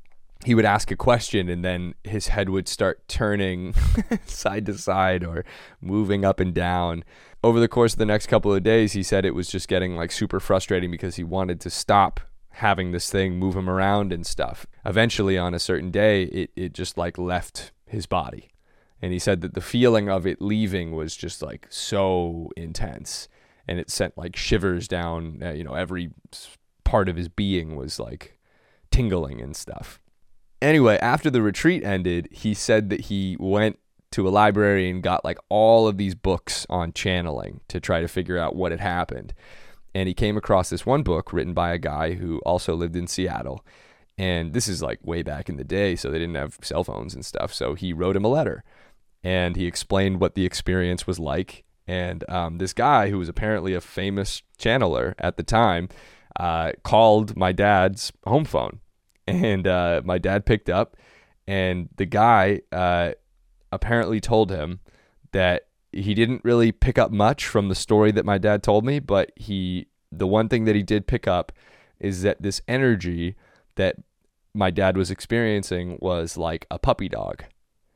he would ask a question and then his head would start turning side to side or moving up and down. Over the course of the next couple of days, he said it was just getting like super frustrating because he wanted to stop having this thing move him around and stuff. Eventually on a certain day, it, it just like left his body. And he said that the feeling of it leaving was just like so intense, and it sent like shivers down, uh, you know, every part of his being was like tingling and stuff. Anyway, after the retreat ended, he said that he went to a library and got like all of these books on channeling to try to figure out what had happened. And he came across this one book written by a guy who also lived in Seattle. And this is like way back in the day, so they didn't have cell phones and stuff. So he wrote him a letter. And he explained what the experience was like. And um, this guy, who was apparently a famous channeler at the time, uh, called my dad's home phone. And uh, my dad picked up, and the guy uh, apparently told him that he didn't really pick up much from the story that my dad told me, but he, the one thing that he did pick up is that this energy that my dad was experiencing was like a puppy dog.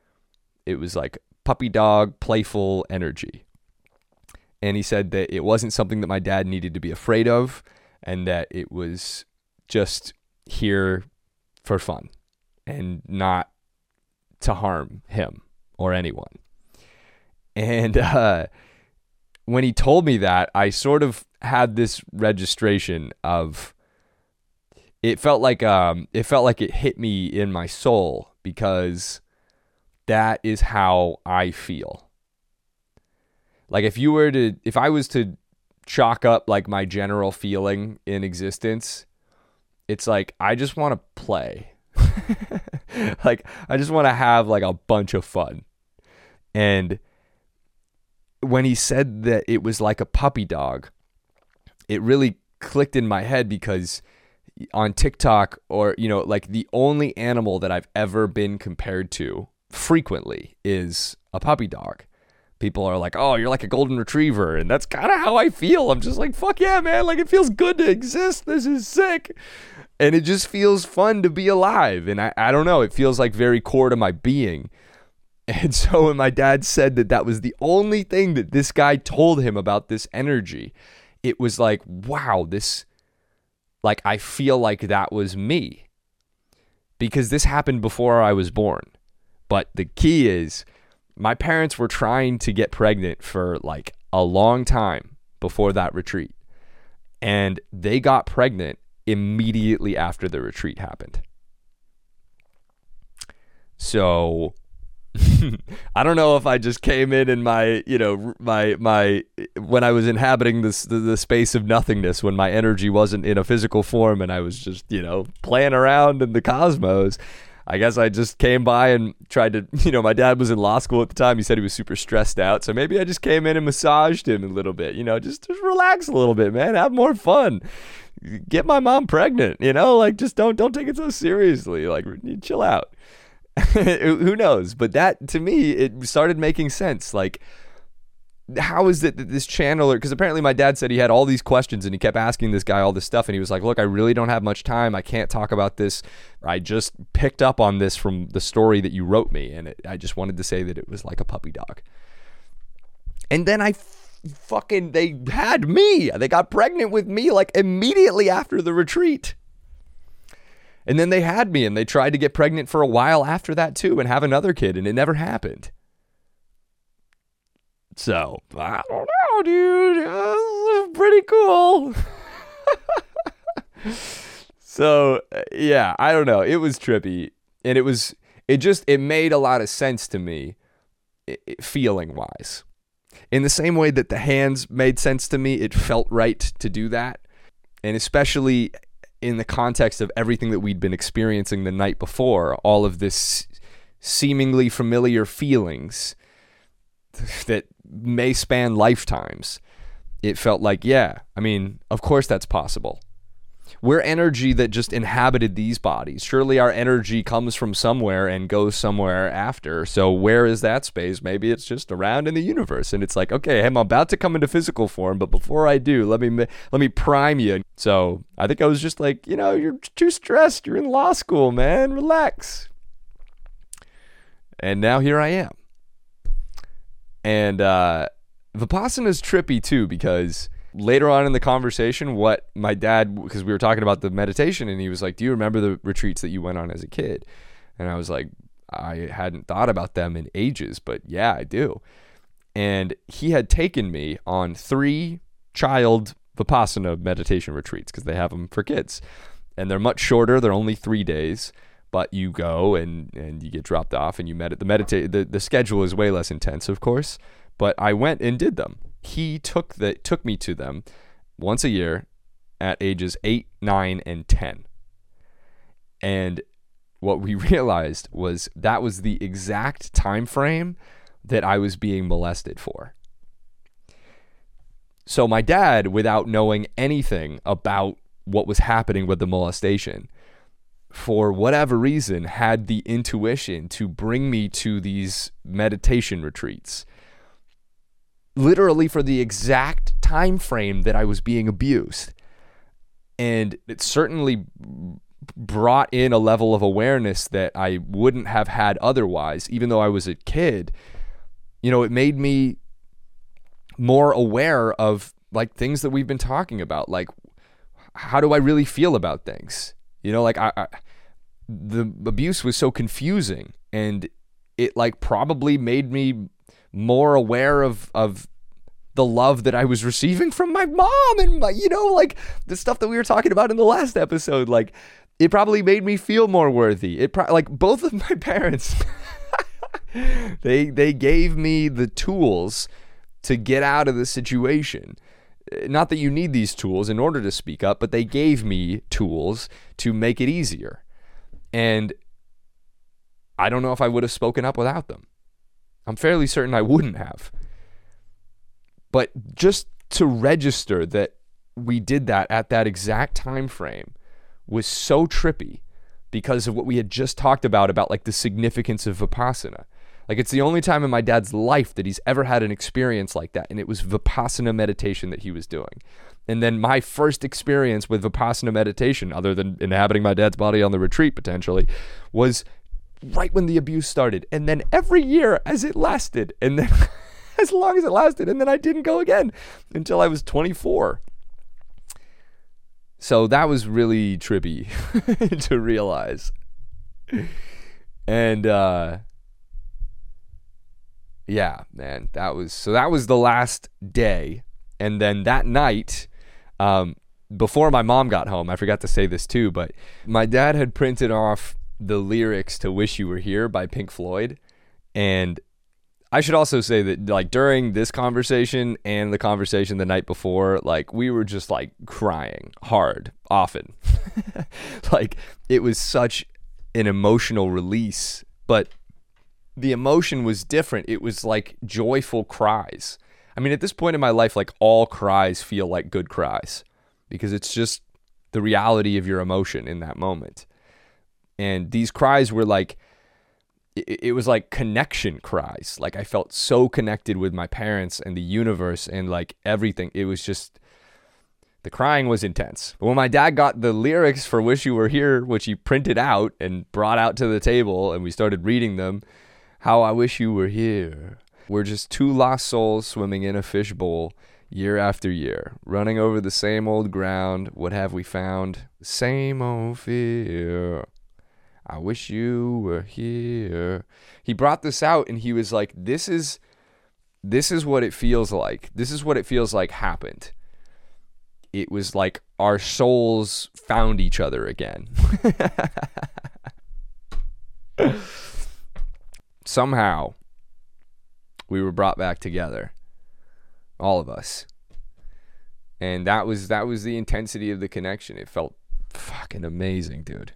It was like puppy dog, playful energy. And he said that it wasn't something that my dad needed to be afraid of, and that it was just here for fun and not to harm him or anyone. And uh, when he told me that, I sort of had this registration of, it felt like um, it felt like it hit me in my soul, because that is how I feel. Like if you were to, if I was to chalk up like my general feeling in existence, it's like, I just want to play. Like, I just want to have like a bunch of fun. And when he said that it was like a puppy dog, it really clicked in my head, because on TikTok, or, you know, like the only animal that I've ever been compared to frequently is a puppy dog. People are like, oh, you're like a golden retriever. And that's kind of how I feel. I'm just like, fuck yeah, man. Like, it feels good to exist. This is sick. And it just feels fun to be alive. And I, I don't know, it feels like very core to my being. And so when my dad said that that was the only thing that this guy told him about this energy, it was like, wow, this, like, I feel like that was me. Because this happened before I was born. But the key is my parents were trying to get pregnant for like a long time before that retreat. And they got pregnant immediately after the retreat happened. So I don't know if I just came in in my, you know, my, my, when I was inhabiting this, the, the space of nothingness, when my energy wasn't in a physical form and I was just, you know, playing around in the cosmos. I guess I just came by and tried to, you know, my dad was in law school at the time. He said he was super stressed out. So maybe I just came in and massaged him a little bit, you know, just, just relax a little bit, man. Have more fun. Get my mom pregnant, you know, like just don't, don't take it so seriously. Like chill out. Who knows? But that, to me, it started making sense. Like, how is it that this channeler, because apparently my dad said he had all these questions and he kept asking this guy all this stuff, and he was like, look, I really don't have much time. I can't talk about this. I just picked up on this from the story that you wrote me, and it, I just wanted to say that it was like a puppy dog. And then I f- fucking, they had me. They got pregnant with me like immediately after the retreat. And then they had me, and they tried to get pregnant for a while after that too and have another kid, and it never happened. So, I don't know, dude. Uh, pretty cool. So, yeah, I don't know. It was trippy. And it was, it just, it made a lot of sense to me, feeling-wise. In the same way that the hands made sense to me, it felt right to do that. And especially in the context of everything that we'd been experiencing the night before, all of this seemingly familiar feelings that may span lifetimes. It felt like, yeah, I mean, of course that's possible. We're energy that just inhabited these bodies. Surely our energy comes from somewhere and goes somewhere after. So where is that space? Maybe it's just around in the universe. And it's like, okay, I'm about to come into physical form, but before I do, let me let me prime you. So I think I was just like, you know, you're too stressed. You're in law school, man. Relax. And now here I am. And uh, Vipassana is trippy too, because later on in the conversation, what my dad, because we were talking about the meditation, and he was like, do you remember the retreats that you went on as a kid? And I was like, I hadn't thought about them in ages, but yeah, I do. And he had taken me on three child Vipassana meditation retreats, because they have them for kids. And they're much shorter. They're only three days. But you go and, and you get dropped off and you meditate. The meditate the, the schedule is way less intense, of course. But I went and did them. He took the took me to them once a year at ages eight, nine, and ten. And what we realized was that was the exact time frame that I was being molested for. So my dad, without knowing anything about what was happening with the molestation, for whatever reason, had the intuition to bring me to these meditation retreats, literally for the exact time frame that I was being abused. And it certainly brought in a level of awareness that I wouldn't have had otherwise, even though I was a kid. You know, it made me more aware of like things that we've been talking about, like how do I really feel about things? You know, like I, I, the abuse was so confusing, and it like probably made me more aware of, of the love that I was receiving from my mom and my, you know, like the stuff that we were talking about in the last episode. Like it probably made me feel more worthy. It pro- like both of my parents, they, they gave me the tools to get out of the situation. Not that you need these tools in order to speak up, but they gave me tools to make it easier. And I don't know if I would have spoken up without them. I'm fairly certain I wouldn't have. But just to register that we did that at that exact time frame was so trippy because of what we had just talked about, about like the significance of Vipassana. Like it's the only time in my dad's life that he's ever had an experience like that. And it was Vipassana meditation that he was doing. And then my first experience with Vipassana meditation, other than inhabiting my dad's body on the retreat potentially, was right when the abuse started. And then every year as it lasted, and then as long as it lasted, and then I didn't go again until I was twenty-four. So that was really trippy to realize. And, uh, yeah, man, that was, so that was the last day. And then that night, um, before my mom got home, I forgot to say this too, but my dad had printed off the lyrics to Wish You Were Here by Pink Floyd. And I should also say that, like, during this conversation and the conversation the night before, like, we were just like crying hard, often. Like, it was such an emotional release, but the emotion was different. It was like joyful cries. I mean, at this point in my life, like, all cries feel like good cries because it's just the reality of your emotion in that moment. And these cries were like, it, it was like connection cries. Like, I felt so connected with my parents and the universe and like everything. It was just, the crying was intense. But when my dad got the lyrics for Wish You Were Here, which he printed out and brought out to the table, and we started reading them, how I wish you were here. We're just two lost souls swimming in a fishbowl year after year, running over the same old ground. What have we found? Same old fear. I wish you were here. He brought this out and he was like, this is, this is what it feels like. This is what it feels like happened. It was like our souls found each other again. Somehow, we were brought back together, all of us, and that was that was the intensity of the connection. It felt fucking amazing, dude.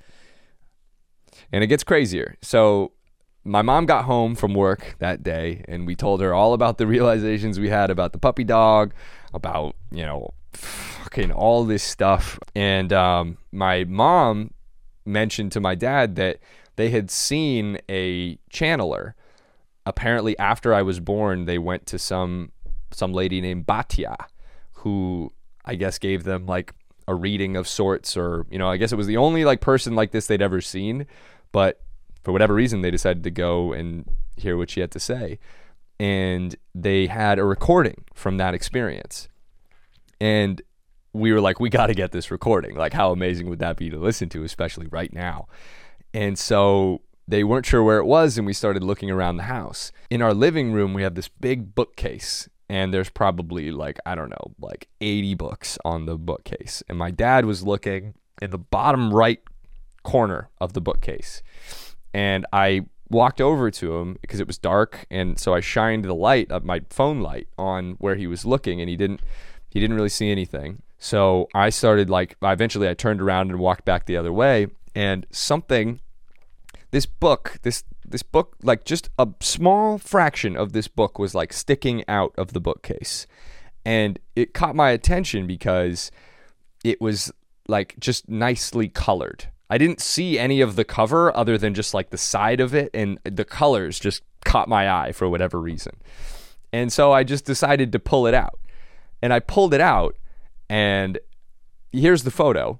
And it gets crazier. So, my mom got home from work that day, and we told her all about the realizations we had about the puppy dog, about, you know, fucking all this stuff. And um, my mom mentioned to my dad that they had seen a channeler. Apparently, after I was born, they went to some some lady named Batya, who I guess gave them like a reading of sorts, or, you know, I guess it was the only like person like this they'd ever seen. But for whatever reason, they decided to go and hear what she had to say. And they had a recording from that experience. And we were like, we got to get this recording. Like, how amazing would that be to listen to, especially right now? And so they weren't sure where it was, and we started looking around the house. In our living room, we have this big bookcase, and there's probably like, I don't know, like eighty books on the bookcase. And my dad was looking in the bottom right corner of the bookcase. And I walked over to him because it was dark, and so I shined the light of my phone light on where he was looking, and he didn't he didn't really see anything. So I started like, eventually I turned around and walked back the other way, and something, this book, this this book, like just a small fraction of this book was like sticking out of the bookcase. And it caught my attention because it was like just nicely colored. I didn't see any of the cover other than just like the side of it, and the colors just caught my eye for whatever reason. And so I just decided to pull it out. And I pulled it out, and here's the photo.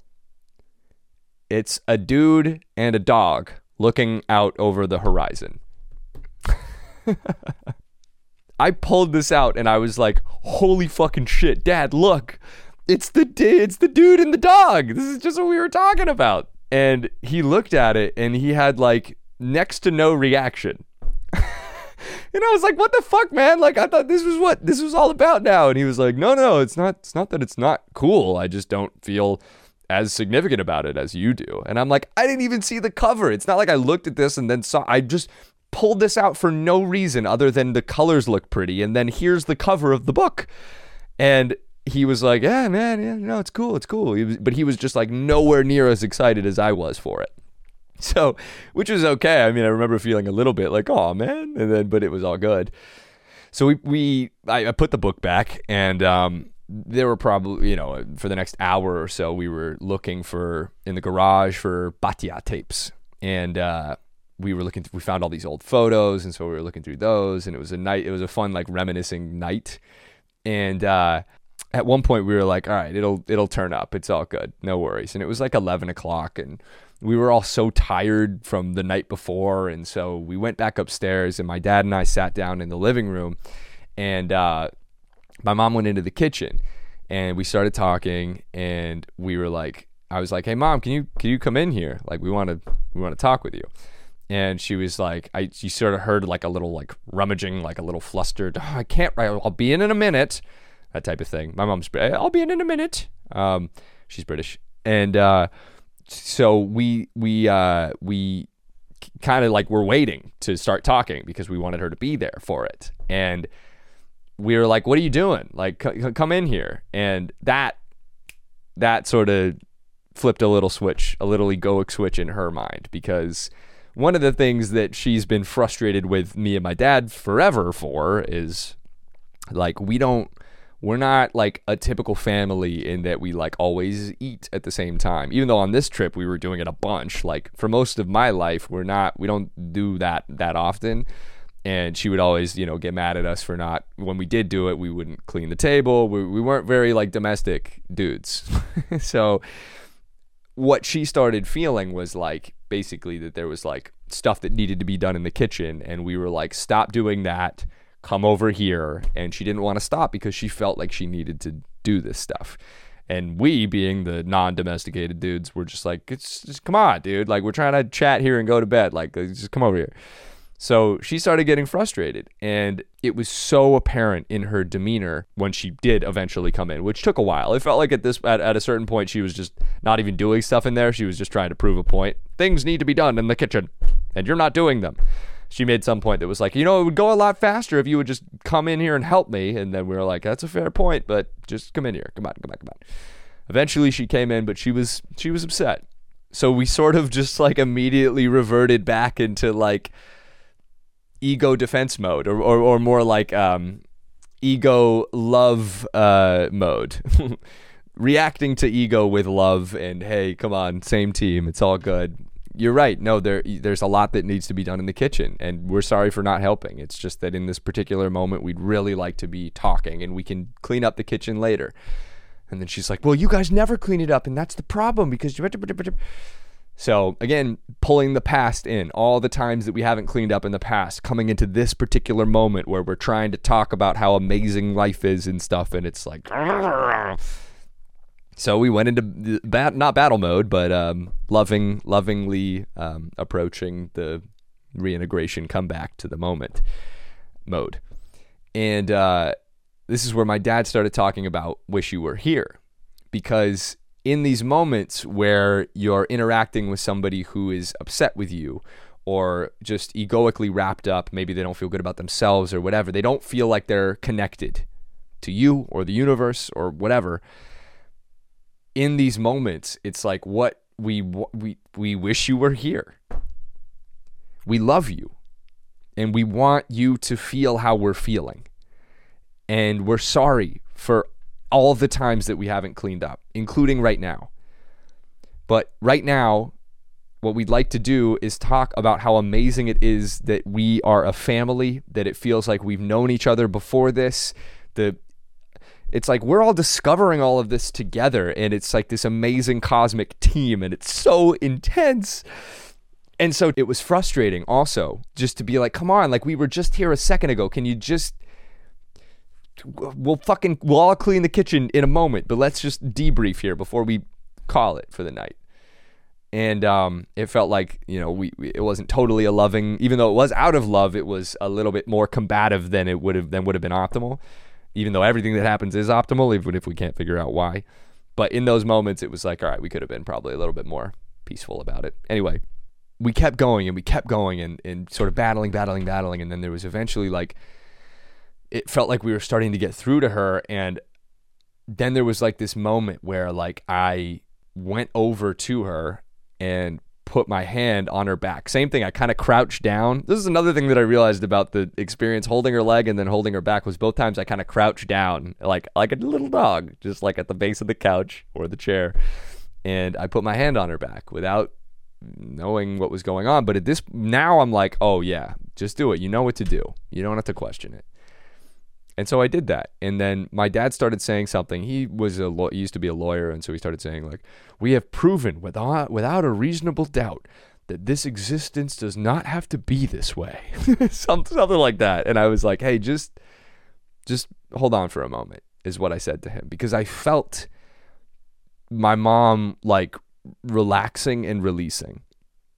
It's a dude and a dog looking out over the horizon. I pulled this out and I was like, holy fucking shit, Dad, look. It's the it's the dude and the dog. This is just what we were talking about. And he looked at it and he had like next to no reaction. And I was like, what the fuck, man? Like, I thought this was what this was all about now. And he was like, no, no, it's not, it's not that it's not cool. I just don't feel as significant about it as you do. And I'm like, I didn't even see the cover. It's not like I looked at this and then saw, I just pulled this out for no reason other than the colors look pretty. And then here's the cover of the book. And he was like, yeah, man, yeah, no, it's cool, it's cool. He was, but he was just like nowhere near as excited as I was for it. So, which was okay. I mean, I remember feeling a little bit like, oh man, and then, but it was all good. So we, we, I, I put the book back, and um, there were probably, you know, for the next hour or so, we were looking for in the garage for Batya tapes, and uh, we were looking. We found all these old photos, and so we were looking through those, and it was a night. It was a fun, like, reminiscing night, and uh, at one point we were like, all right, it'll it'll turn up. It's all good, no worries. And it was like eleven o'clock, and we were all so tired from the night before, and so we went back upstairs, and my dad and I sat down in the living room, and uh, my mom went into the kitchen, and we started talking, and we were like, I was like, hey mom, can you can you come in here? Like, we want to we want to talk with you. And she was like, I she sort of heard like a little like rummaging, like a little flustered, oh, I can't, I'll be in in a minute, that type of thing. My mom's, I'll be in in a minute. Um, she's British. And uh, so we, we, uh, we kind of like were waiting to start talking because we wanted her to be there for it. And we were like, what are you doing? Like, c- come in here. And that, that sort of flipped a little switch, a little egoic switch in her mind, because one of the things that she's been frustrated with me and my dad forever for is like, we don't, we're not like a typical family in that we like always eat at the same time. Even though on this trip we were doing it a bunch, like for most of my life, we're not, we don't do that that often. And she would always, you know, get mad at us for not, when we did do it, we wouldn't clean the table. We, we weren't very like domestic dudes. So what she started feeling was like basically that there was like stuff that needed to be done in the kitchen, and we were like, stop doing that, come over here. And she didn't want to stop because she felt like she needed to do this stuff. And we, being the non-domesticated dudes, were just like, it's just, come on, dude, like we're trying to chat here and go to bed, like just come over here. So she started getting frustrated, and it was so apparent in her demeanor when she did eventually come in, which took a while. It felt like at this at, at a certain point she was just not even doing stuff in there. She was just trying to prove a point. Things need to be done in the kitchen, and you're not doing them. She made some point that was like, you know, it would go a lot faster if you would just come in here and help me. And then we were like, that's a fair point, but just come in here. Come on, come on, come on. Eventually she came in, but she was she was upset. So we sort of just like immediately reverted back into like ego defense mode, or, or, or more like um, ego love uh, mode. Reacting to ego with love and, hey, come on, same team, it's all good. You're right. No, there there's a lot that needs to be done in the kitchen, and we're sorry for not helping. It's just that in this particular moment, we'd really like to be talking, and we can clean up the kitchen later. And then she's like, well, you guys never clean it up, and that's the problem because you... So again, pulling the past in, all the times that we haven't cleaned up in the past, coming into this particular moment where we're trying to talk about how amazing life is and stuff, and it's like... So we went into bat, not battle mode, but um, loving, lovingly um, approaching the reintegration comeback to the moment mode. And uh, this is where my dad started talking about wish you were here, because in these moments where you're interacting with somebody who is upset with you or just egoically wrapped up, maybe they don't feel good about themselves or whatever, they don't feel like they're connected to you or the universe or whatever. In these moments, it's like, what we we we wish you were here. We love you, and we want you to feel how we're feeling. And we're sorry for all the times that we haven't cleaned up, including right now. But right now, what we'd like to do is talk about how amazing it is that we are a family, that it feels like we've known each other before this. The It's like we're all discovering all of this together, and it's like this amazing cosmic team, and it's so intense. And so it was frustrating also just to be like, come on, like we were just here a second ago. Can you just, we'll fucking, we'll all clean the kitchen in a moment, but let's just debrief here before we call it for the night. And um, it felt like, you know, we, we it wasn't totally a loving, even though it was out of love, it was a little bit more combative than it would have, than would have been optimal. Even though everything that happens is optimal, even if we can't figure out why. But in those moments, it was like, all right, we could have been probably a little bit more peaceful about it. Anyway, we kept going and we kept going and, and sort of battling, battling, battling. And then there was eventually like, it felt like we were starting to get through to her. And then there was like this moment where like I went over to her and put my hand on her back. Same thing. I kind of crouched down. This is another thing that I realized about the experience holding her leg and then holding her back was both times I kind of crouched down like like a little dog, just like at the base of the couch or the chair. And I put my hand on her back without knowing what was going on. But at this, now I'm like, oh yeah, just do it. You know what to do. You don't have to question it. And so I did that. And then my dad started saying something. He was a law- he used to be a lawyer, and so he started saying like, we have proven without without a reasonable doubt that this existence does not have to be this way. Some, something like that. And I was like, hey, just just hold on for a moment, is what I said to him, because I felt my mom like relaxing and releasing.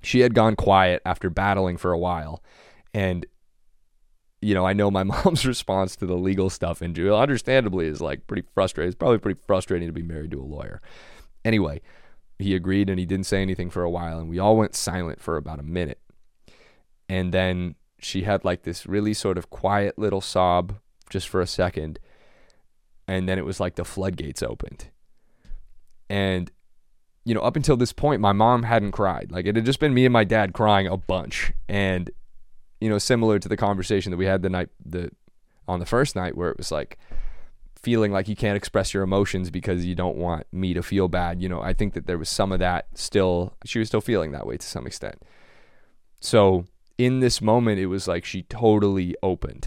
she had gone quiet after battling for a while. And, you know, I know my mom's response to the legal stuff, and understandably is like pretty frustrating. It's probably pretty frustrating to be married to a lawyer. Anyway, he agreed and he didn't say anything for a while, and we all went silent for about a minute. And then she had like this really sort of quiet little sob just for a second. And then it was like the floodgates opened. And, you know, up until this point, my mom hadn't cried. Like, it had just been me and my dad crying a bunch. And, you know, similar to the conversation that we had the night, the on the first night, where it was like feeling like you can't express your emotions because you don't want me to feel bad. You know, I think that there was some of that still, she was still feeling that way to some extent. So in this moment, it was like she totally opened.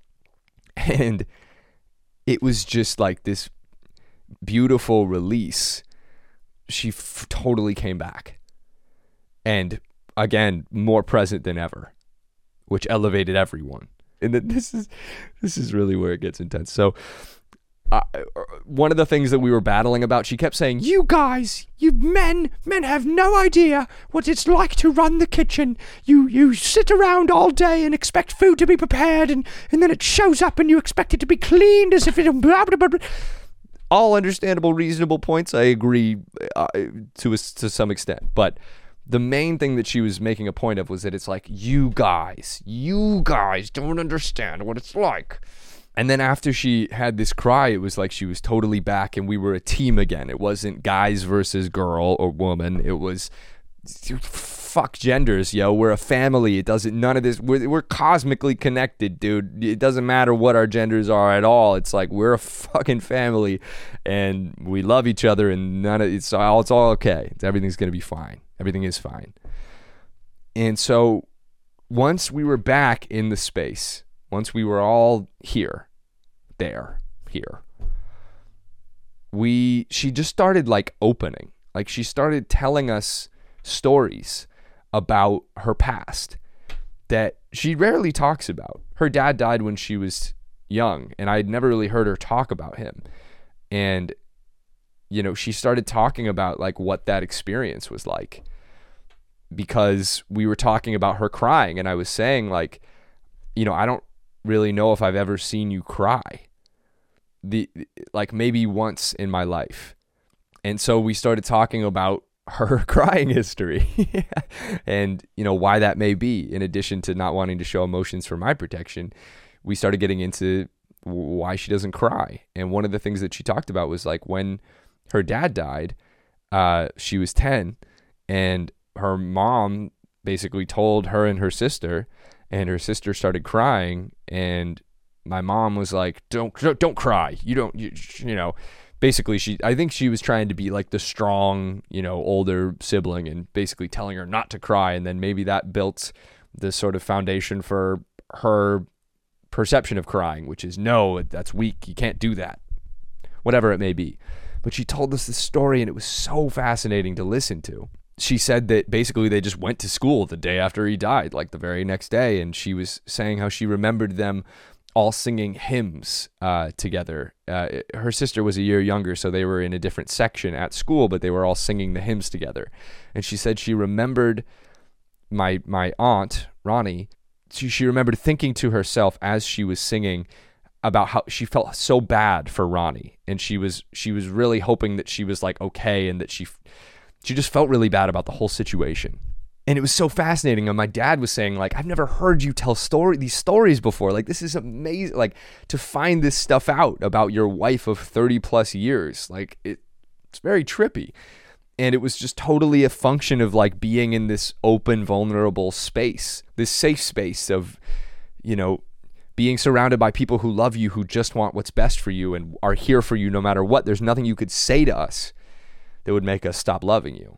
And it was just like this beautiful release. She f- totally came back. And again, more present than ever, which elevated everyone. And then this is this is really where it gets intense. So uh, one of the things that we were battling about, she kept saying, "You guys, you men, men have no idea what it's like to run the kitchen. You you sit around all day and expect food to be prepared, and, and then it shows up and you expect it to be cleaned as if it..." Blah, blah, blah, blah. All understandable, reasonable points. I agree uh, to a, to some extent. But the main thing that she was making a point of was that it's like, you guys, you guys don't understand what it's like. And then after she had this cry, it was like she was totally back and we were a team again. It wasn't guys versus girl or woman. It was fuck genders, yo. We're a family. It doesn't, none of this, we're, we're cosmically connected, dude. It doesn't matter what our genders are at all. It's like, we're a fucking family and we love each other, and none of it's all, it's all okay. It's, everything's going to be fine. Everything is fine. And so once we were back in the space, once we were all here, there, here, we, she just started like opening, like she started telling us stories about her past that she rarely talks about. Her dad died when she was young, and I had never really heard her talk about him. And, you know, she started talking about like what that experience was like, because we were talking about her crying, and I was saying like, you know, I don't really know if I've ever seen you cry. The like maybe once in my life. And so we started talking about her crying history and, you know, why that may be. In addition to not wanting to show emotions for my protection, we started getting into why she doesn't cry. And one of the things that she talked about was like when her dad died, uh, she was ten, and her mom basically told her and her sister, and her sister started crying, and my mom was like, don't, don't cry. You don't, you, you know, basically she, I think she was trying to be like the strong, you know, older sibling, and basically telling her not to cry. And then maybe that built this sort of foundation for her perception of crying, which is, no, that's weak. You can't do that, whatever it may be. But she told us this story, and it was so fascinating to listen to. She said that basically they just went to school the day after he died, like the very next day. And she was saying how she remembered them all singing hymns uh, together. Uh, her sister was a year younger, so they were in a different section at school, but they were all singing the hymns together. And she said she remembered my my aunt, Ronnie, she, she remembered thinking to herself as she was singing about how she felt so bad for Ronnie. And she was she was really hoping that she was like okay, and that she she just felt really bad about the whole situation. And it was so fascinating. And my dad was saying, like, I've never heard you tell story these stories before. Like, this is amazing. Like, to find this stuff out about your wife of thirty plus years. Like, it, it's very trippy. And it was just totally a function of, like, being in this open, vulnerable space. This safe space of, you know, being surrounded by people who love you, who just want what's best for you and are here for you no matter what. There's nothing you could say to us that would make us stop loving you.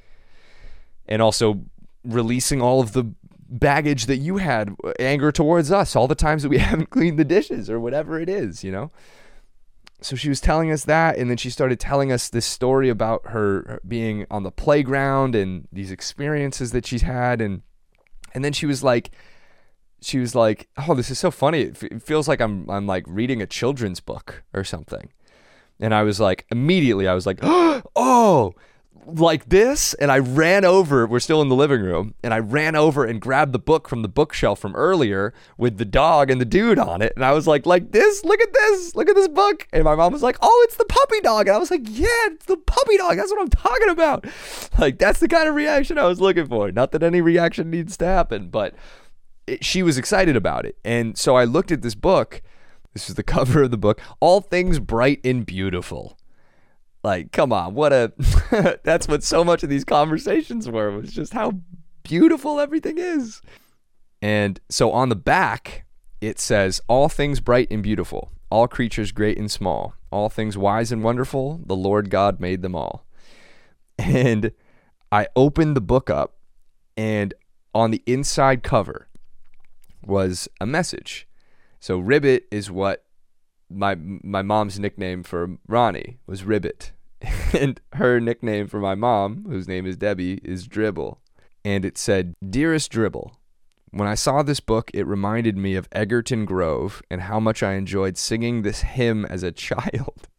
And also releasing all of the baggage that you had, anger towards us, all the times that we haven't cleaned the dishes or whatever it is, you know? So she was telling us that, and then she started telling us this story about her being on the playground and these experiences that she's had. And and then she was like, she was like, oh, this is so funny. It, f- it feels like I'm I'm like reading a children's book or something. And I was like, immediately I was like, oh, like this, and I ran over. We're still in the living room, and I ran over and grabbed the book from the bookshelf from earlier with the dog and the dude on it. And I was like, like this, look at this, look at this book. And my mom was like, oh, it's the puppy dog. And I was like, yeah, it's the puppy dog. That's what I'm talking about. Like, that's the kind of reaction I was looking for. Not that any reaction needs to happen, but it, she was excited about it. And so I looked at this book. This is the cover of the book. All Things Bright and Beautiful. Like, come on, what a, that's what so much of these conversations were, was just how beautiful everything is. And so on the back, it says, all things bright and beautiful, all creatures great and small, all things wise and wonderful, the Lord God made them all. And I opened the book up, and on the inside cover was a message. So Ribbit is what my my mom's nickname for Ronnie was, Ribbit. And her nickname for my mom, whose name is Debbie, is Dribble. And it said, Dearest Dribble, when I saw this book, it reminded me of Egerton Grove and how much I enjoyed singing this hymn as a child.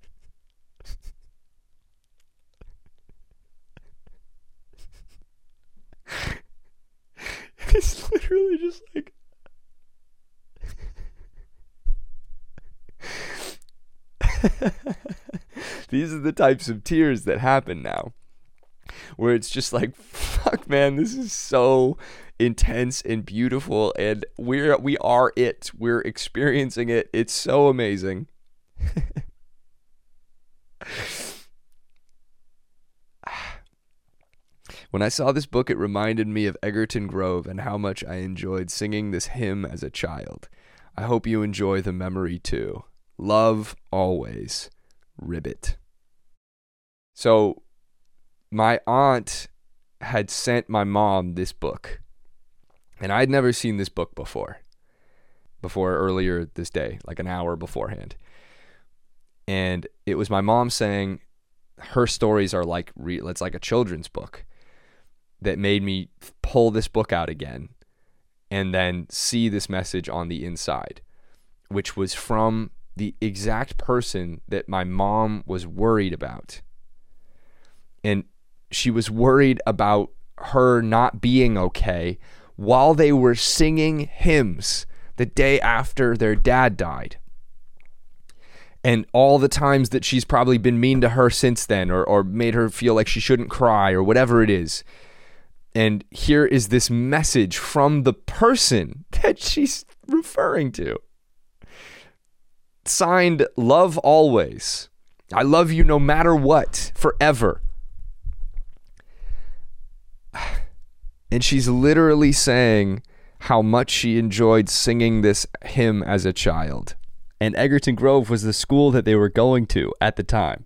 It's literally just like, these are the types of tears that happen now, where it's just like, fuck, man, this is so intense and beautiful, and we're we are it. We're experiencing it. It's so amazing. When I saw this book, it reminded me of Egerton Grove and how much I enjoyed singing this hymn as a child. I hope you enjoy the memory too. Love always, Ribbit. So my aunt had sent my mom this book, and I'd never seen this book before, before earlier this day, like an hour beforehand. And it was my mom saying her stories are like, re- it's like a children's book, that made me pull this book out again and then see this message on the inside, which was from the exact person that my mom was worried about. And she was worried about her not being okay while they were singing hymns the day after their dad died. And all the times that she's probably been mean to her since then, or, or made her feel like she shouldn't cry, or whatever it is. And here is this message from the person that she's referring to. Signed, Love Always. I love you no matter what, forever. And she's literally saying how much she enjoyed singing this hymn as a child. And Egerton Grove was the school that they were going to at the time.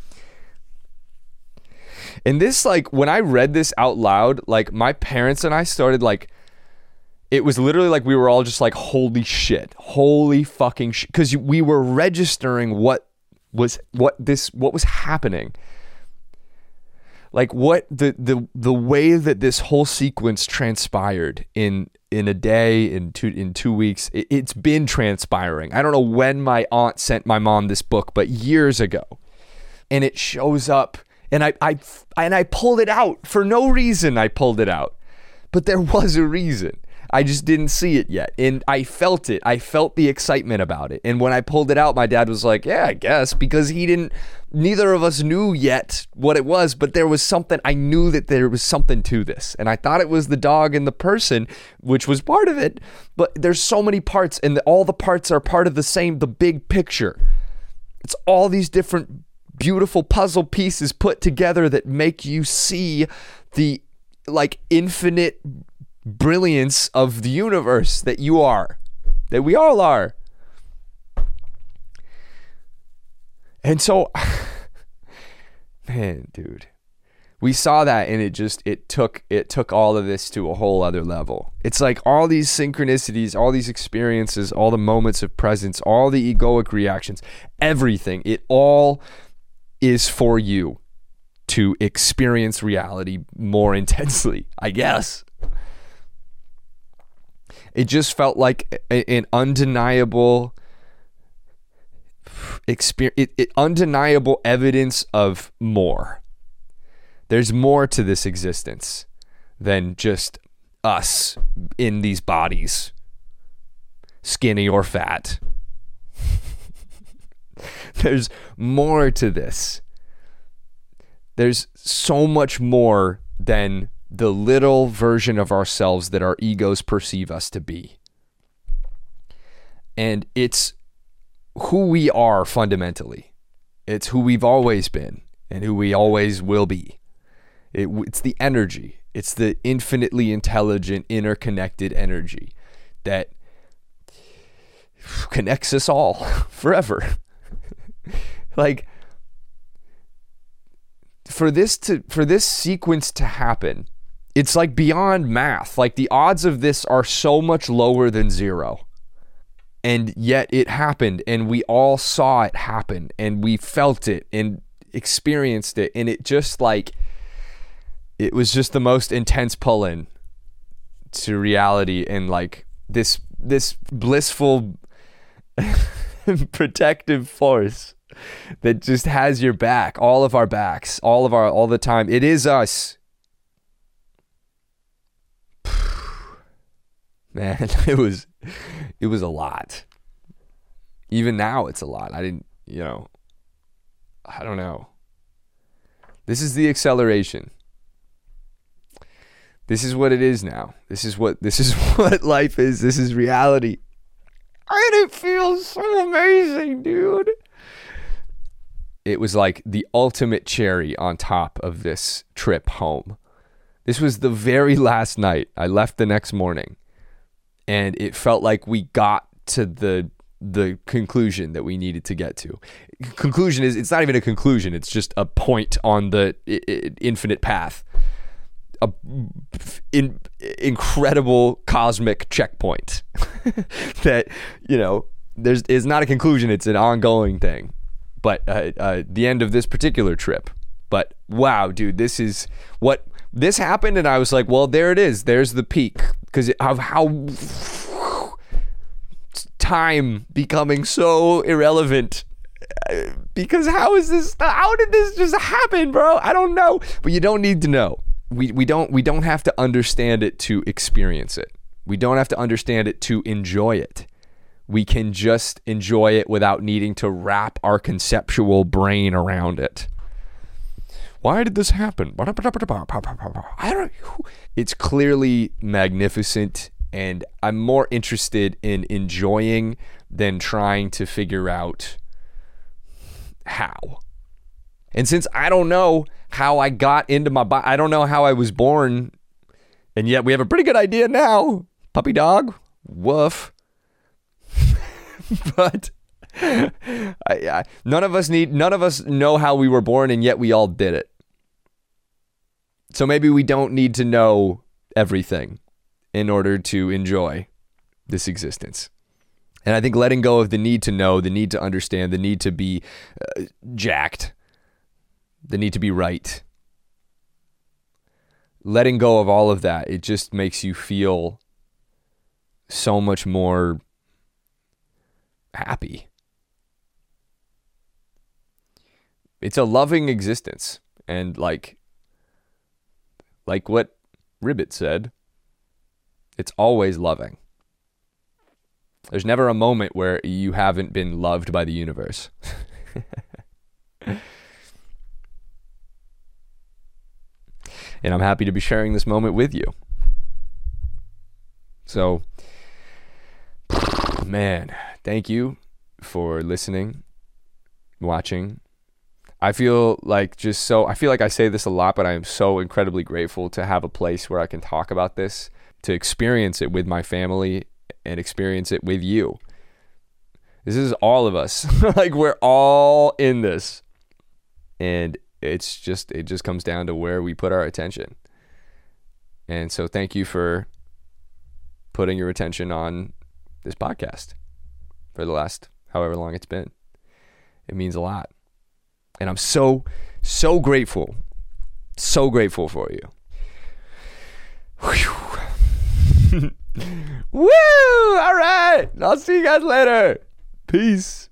And this, like, when I read this out loud, like, my parents and I started, like, it was literally like we were all just like, holy shit, holy fucking shit. Because we were registering what was, what this, what was happening. Like, what the, the, the way that this whole sequence transpired in, in a day, in two, in two weeks, it, it's been transpiring. I don't know when my aunt sent my mom this book, but years ago. And it shows up, and I, I, and I pulled it out for no reason. I pulled it out, but there was a reason. I just didn't see it yet. And I felt it. I felt the excitement about it. And when I pulled it out, my dad was like, yeah, I guess, because he didn't, neither of us knew yet what it was, but there was something, I knew that there was something to this. And I thought it was the dog and the person, which was part of it, but there's so many parts, and the, all the parts are part of the same, the big picture. It's all these different beautiful puzzle pieces put together that make you see the, like, infinite brilliance of the universe that you are, that we all are. And so, man, dude, we saw that, and it just, it took, it took all of this to a whole other level. It's like all these synchronicities, all these experiences, all the moments of presence, all the egoic reactions, everything, it all is for you to experience reality more intensely, I guess. It just felt like an undeniable experience, it, it, undeniable evidence of more. There's more to this existence than just us in these bodies, skinny or fat. There's more to this. There's so much more than the little version of ourselves that our egos perceive us to be. And it's who we are fundamentally. It's who we've always been and who we always will be. It, it's the energy. It's the infinitely intelligent, interconnected energy that connects us all forever. Like, for this to for this sequence to happen, it's like beyond math. Like, the odds of this are so much lower than zero. And yet it happened, and we all saw it happen, and we felt it and experienced it, and it just like it was just the most intense pull-in to reality, and like this this blissful protective force that just has your back, all of our backs, all of our all the time. It is us. Man, it was it was a lot. Even now it's a lot. I didn't, you know, I don't know. This is the acceleration. This is what it is now. This is what this is what life is. This is reality. And it feels so amazing, dude. It was like the ultimate cherry on top of this trip home. This was the very last night. I left the next morning, and it felt like we got to the the conclusion that we needed to get to. Conclusion is, it's not even a conclusion. It's just a point on the I- I- infinite path. A in, incredible cosmic checkpoint that, you know, there's is not a conclusion. It's an ongoing thing. But uh, uh, the end of this particular trip. But wow, dude, this is what this happened, and I was like, well, there it is. There's the peak, because of how time becoming so irrelevant. Because how is this? How did this just happen, bro? I don't know. But you don't need to know. We we don't we don't have to understand it to experience it. We don't have to understand it to enjoy it. We can just enjoy it without needing to wrap our conceptual brain around it. Why did this happen? I don't. It's clearly magnificent, and I'm more interested in enjoying than trying to figure out how. And since I don't know how I got into my body, I don't know how I was born, and yet we have a pretty good idea now. Puppy dog, woof. But I, I, none of us need, none of us know how we were born, and yet we all did it. So maybe we don't need to know everything in order to enjoy this existence. And I think letting go of the need to know, the need to understand, the need to be uh, jacked, the need to be right, letting go of all of that, it just makes you feel so much more happy. It's a loving existence. And like, like what Ribbit said, it's always loving. There's never a moment where you haven't been loved by the universe. And I'm happy to be sharing this moment with you. So, man, thank you for listening, watching. I feel like just so, I feel like I say this a lot, but I am so incredibly grateful to have a place where I can talk about this, to experience it with my family and experience it with you. This is all of us. Like, we're all in this. And it's just, it just comes down to where we put our attention. And so thank you for putting your attention on this podcast for the last however long it's been. It means a lot. And I'm so, so grateful, so grateful for you. Whew. Woo! All right. I'll see you guys later. Peace.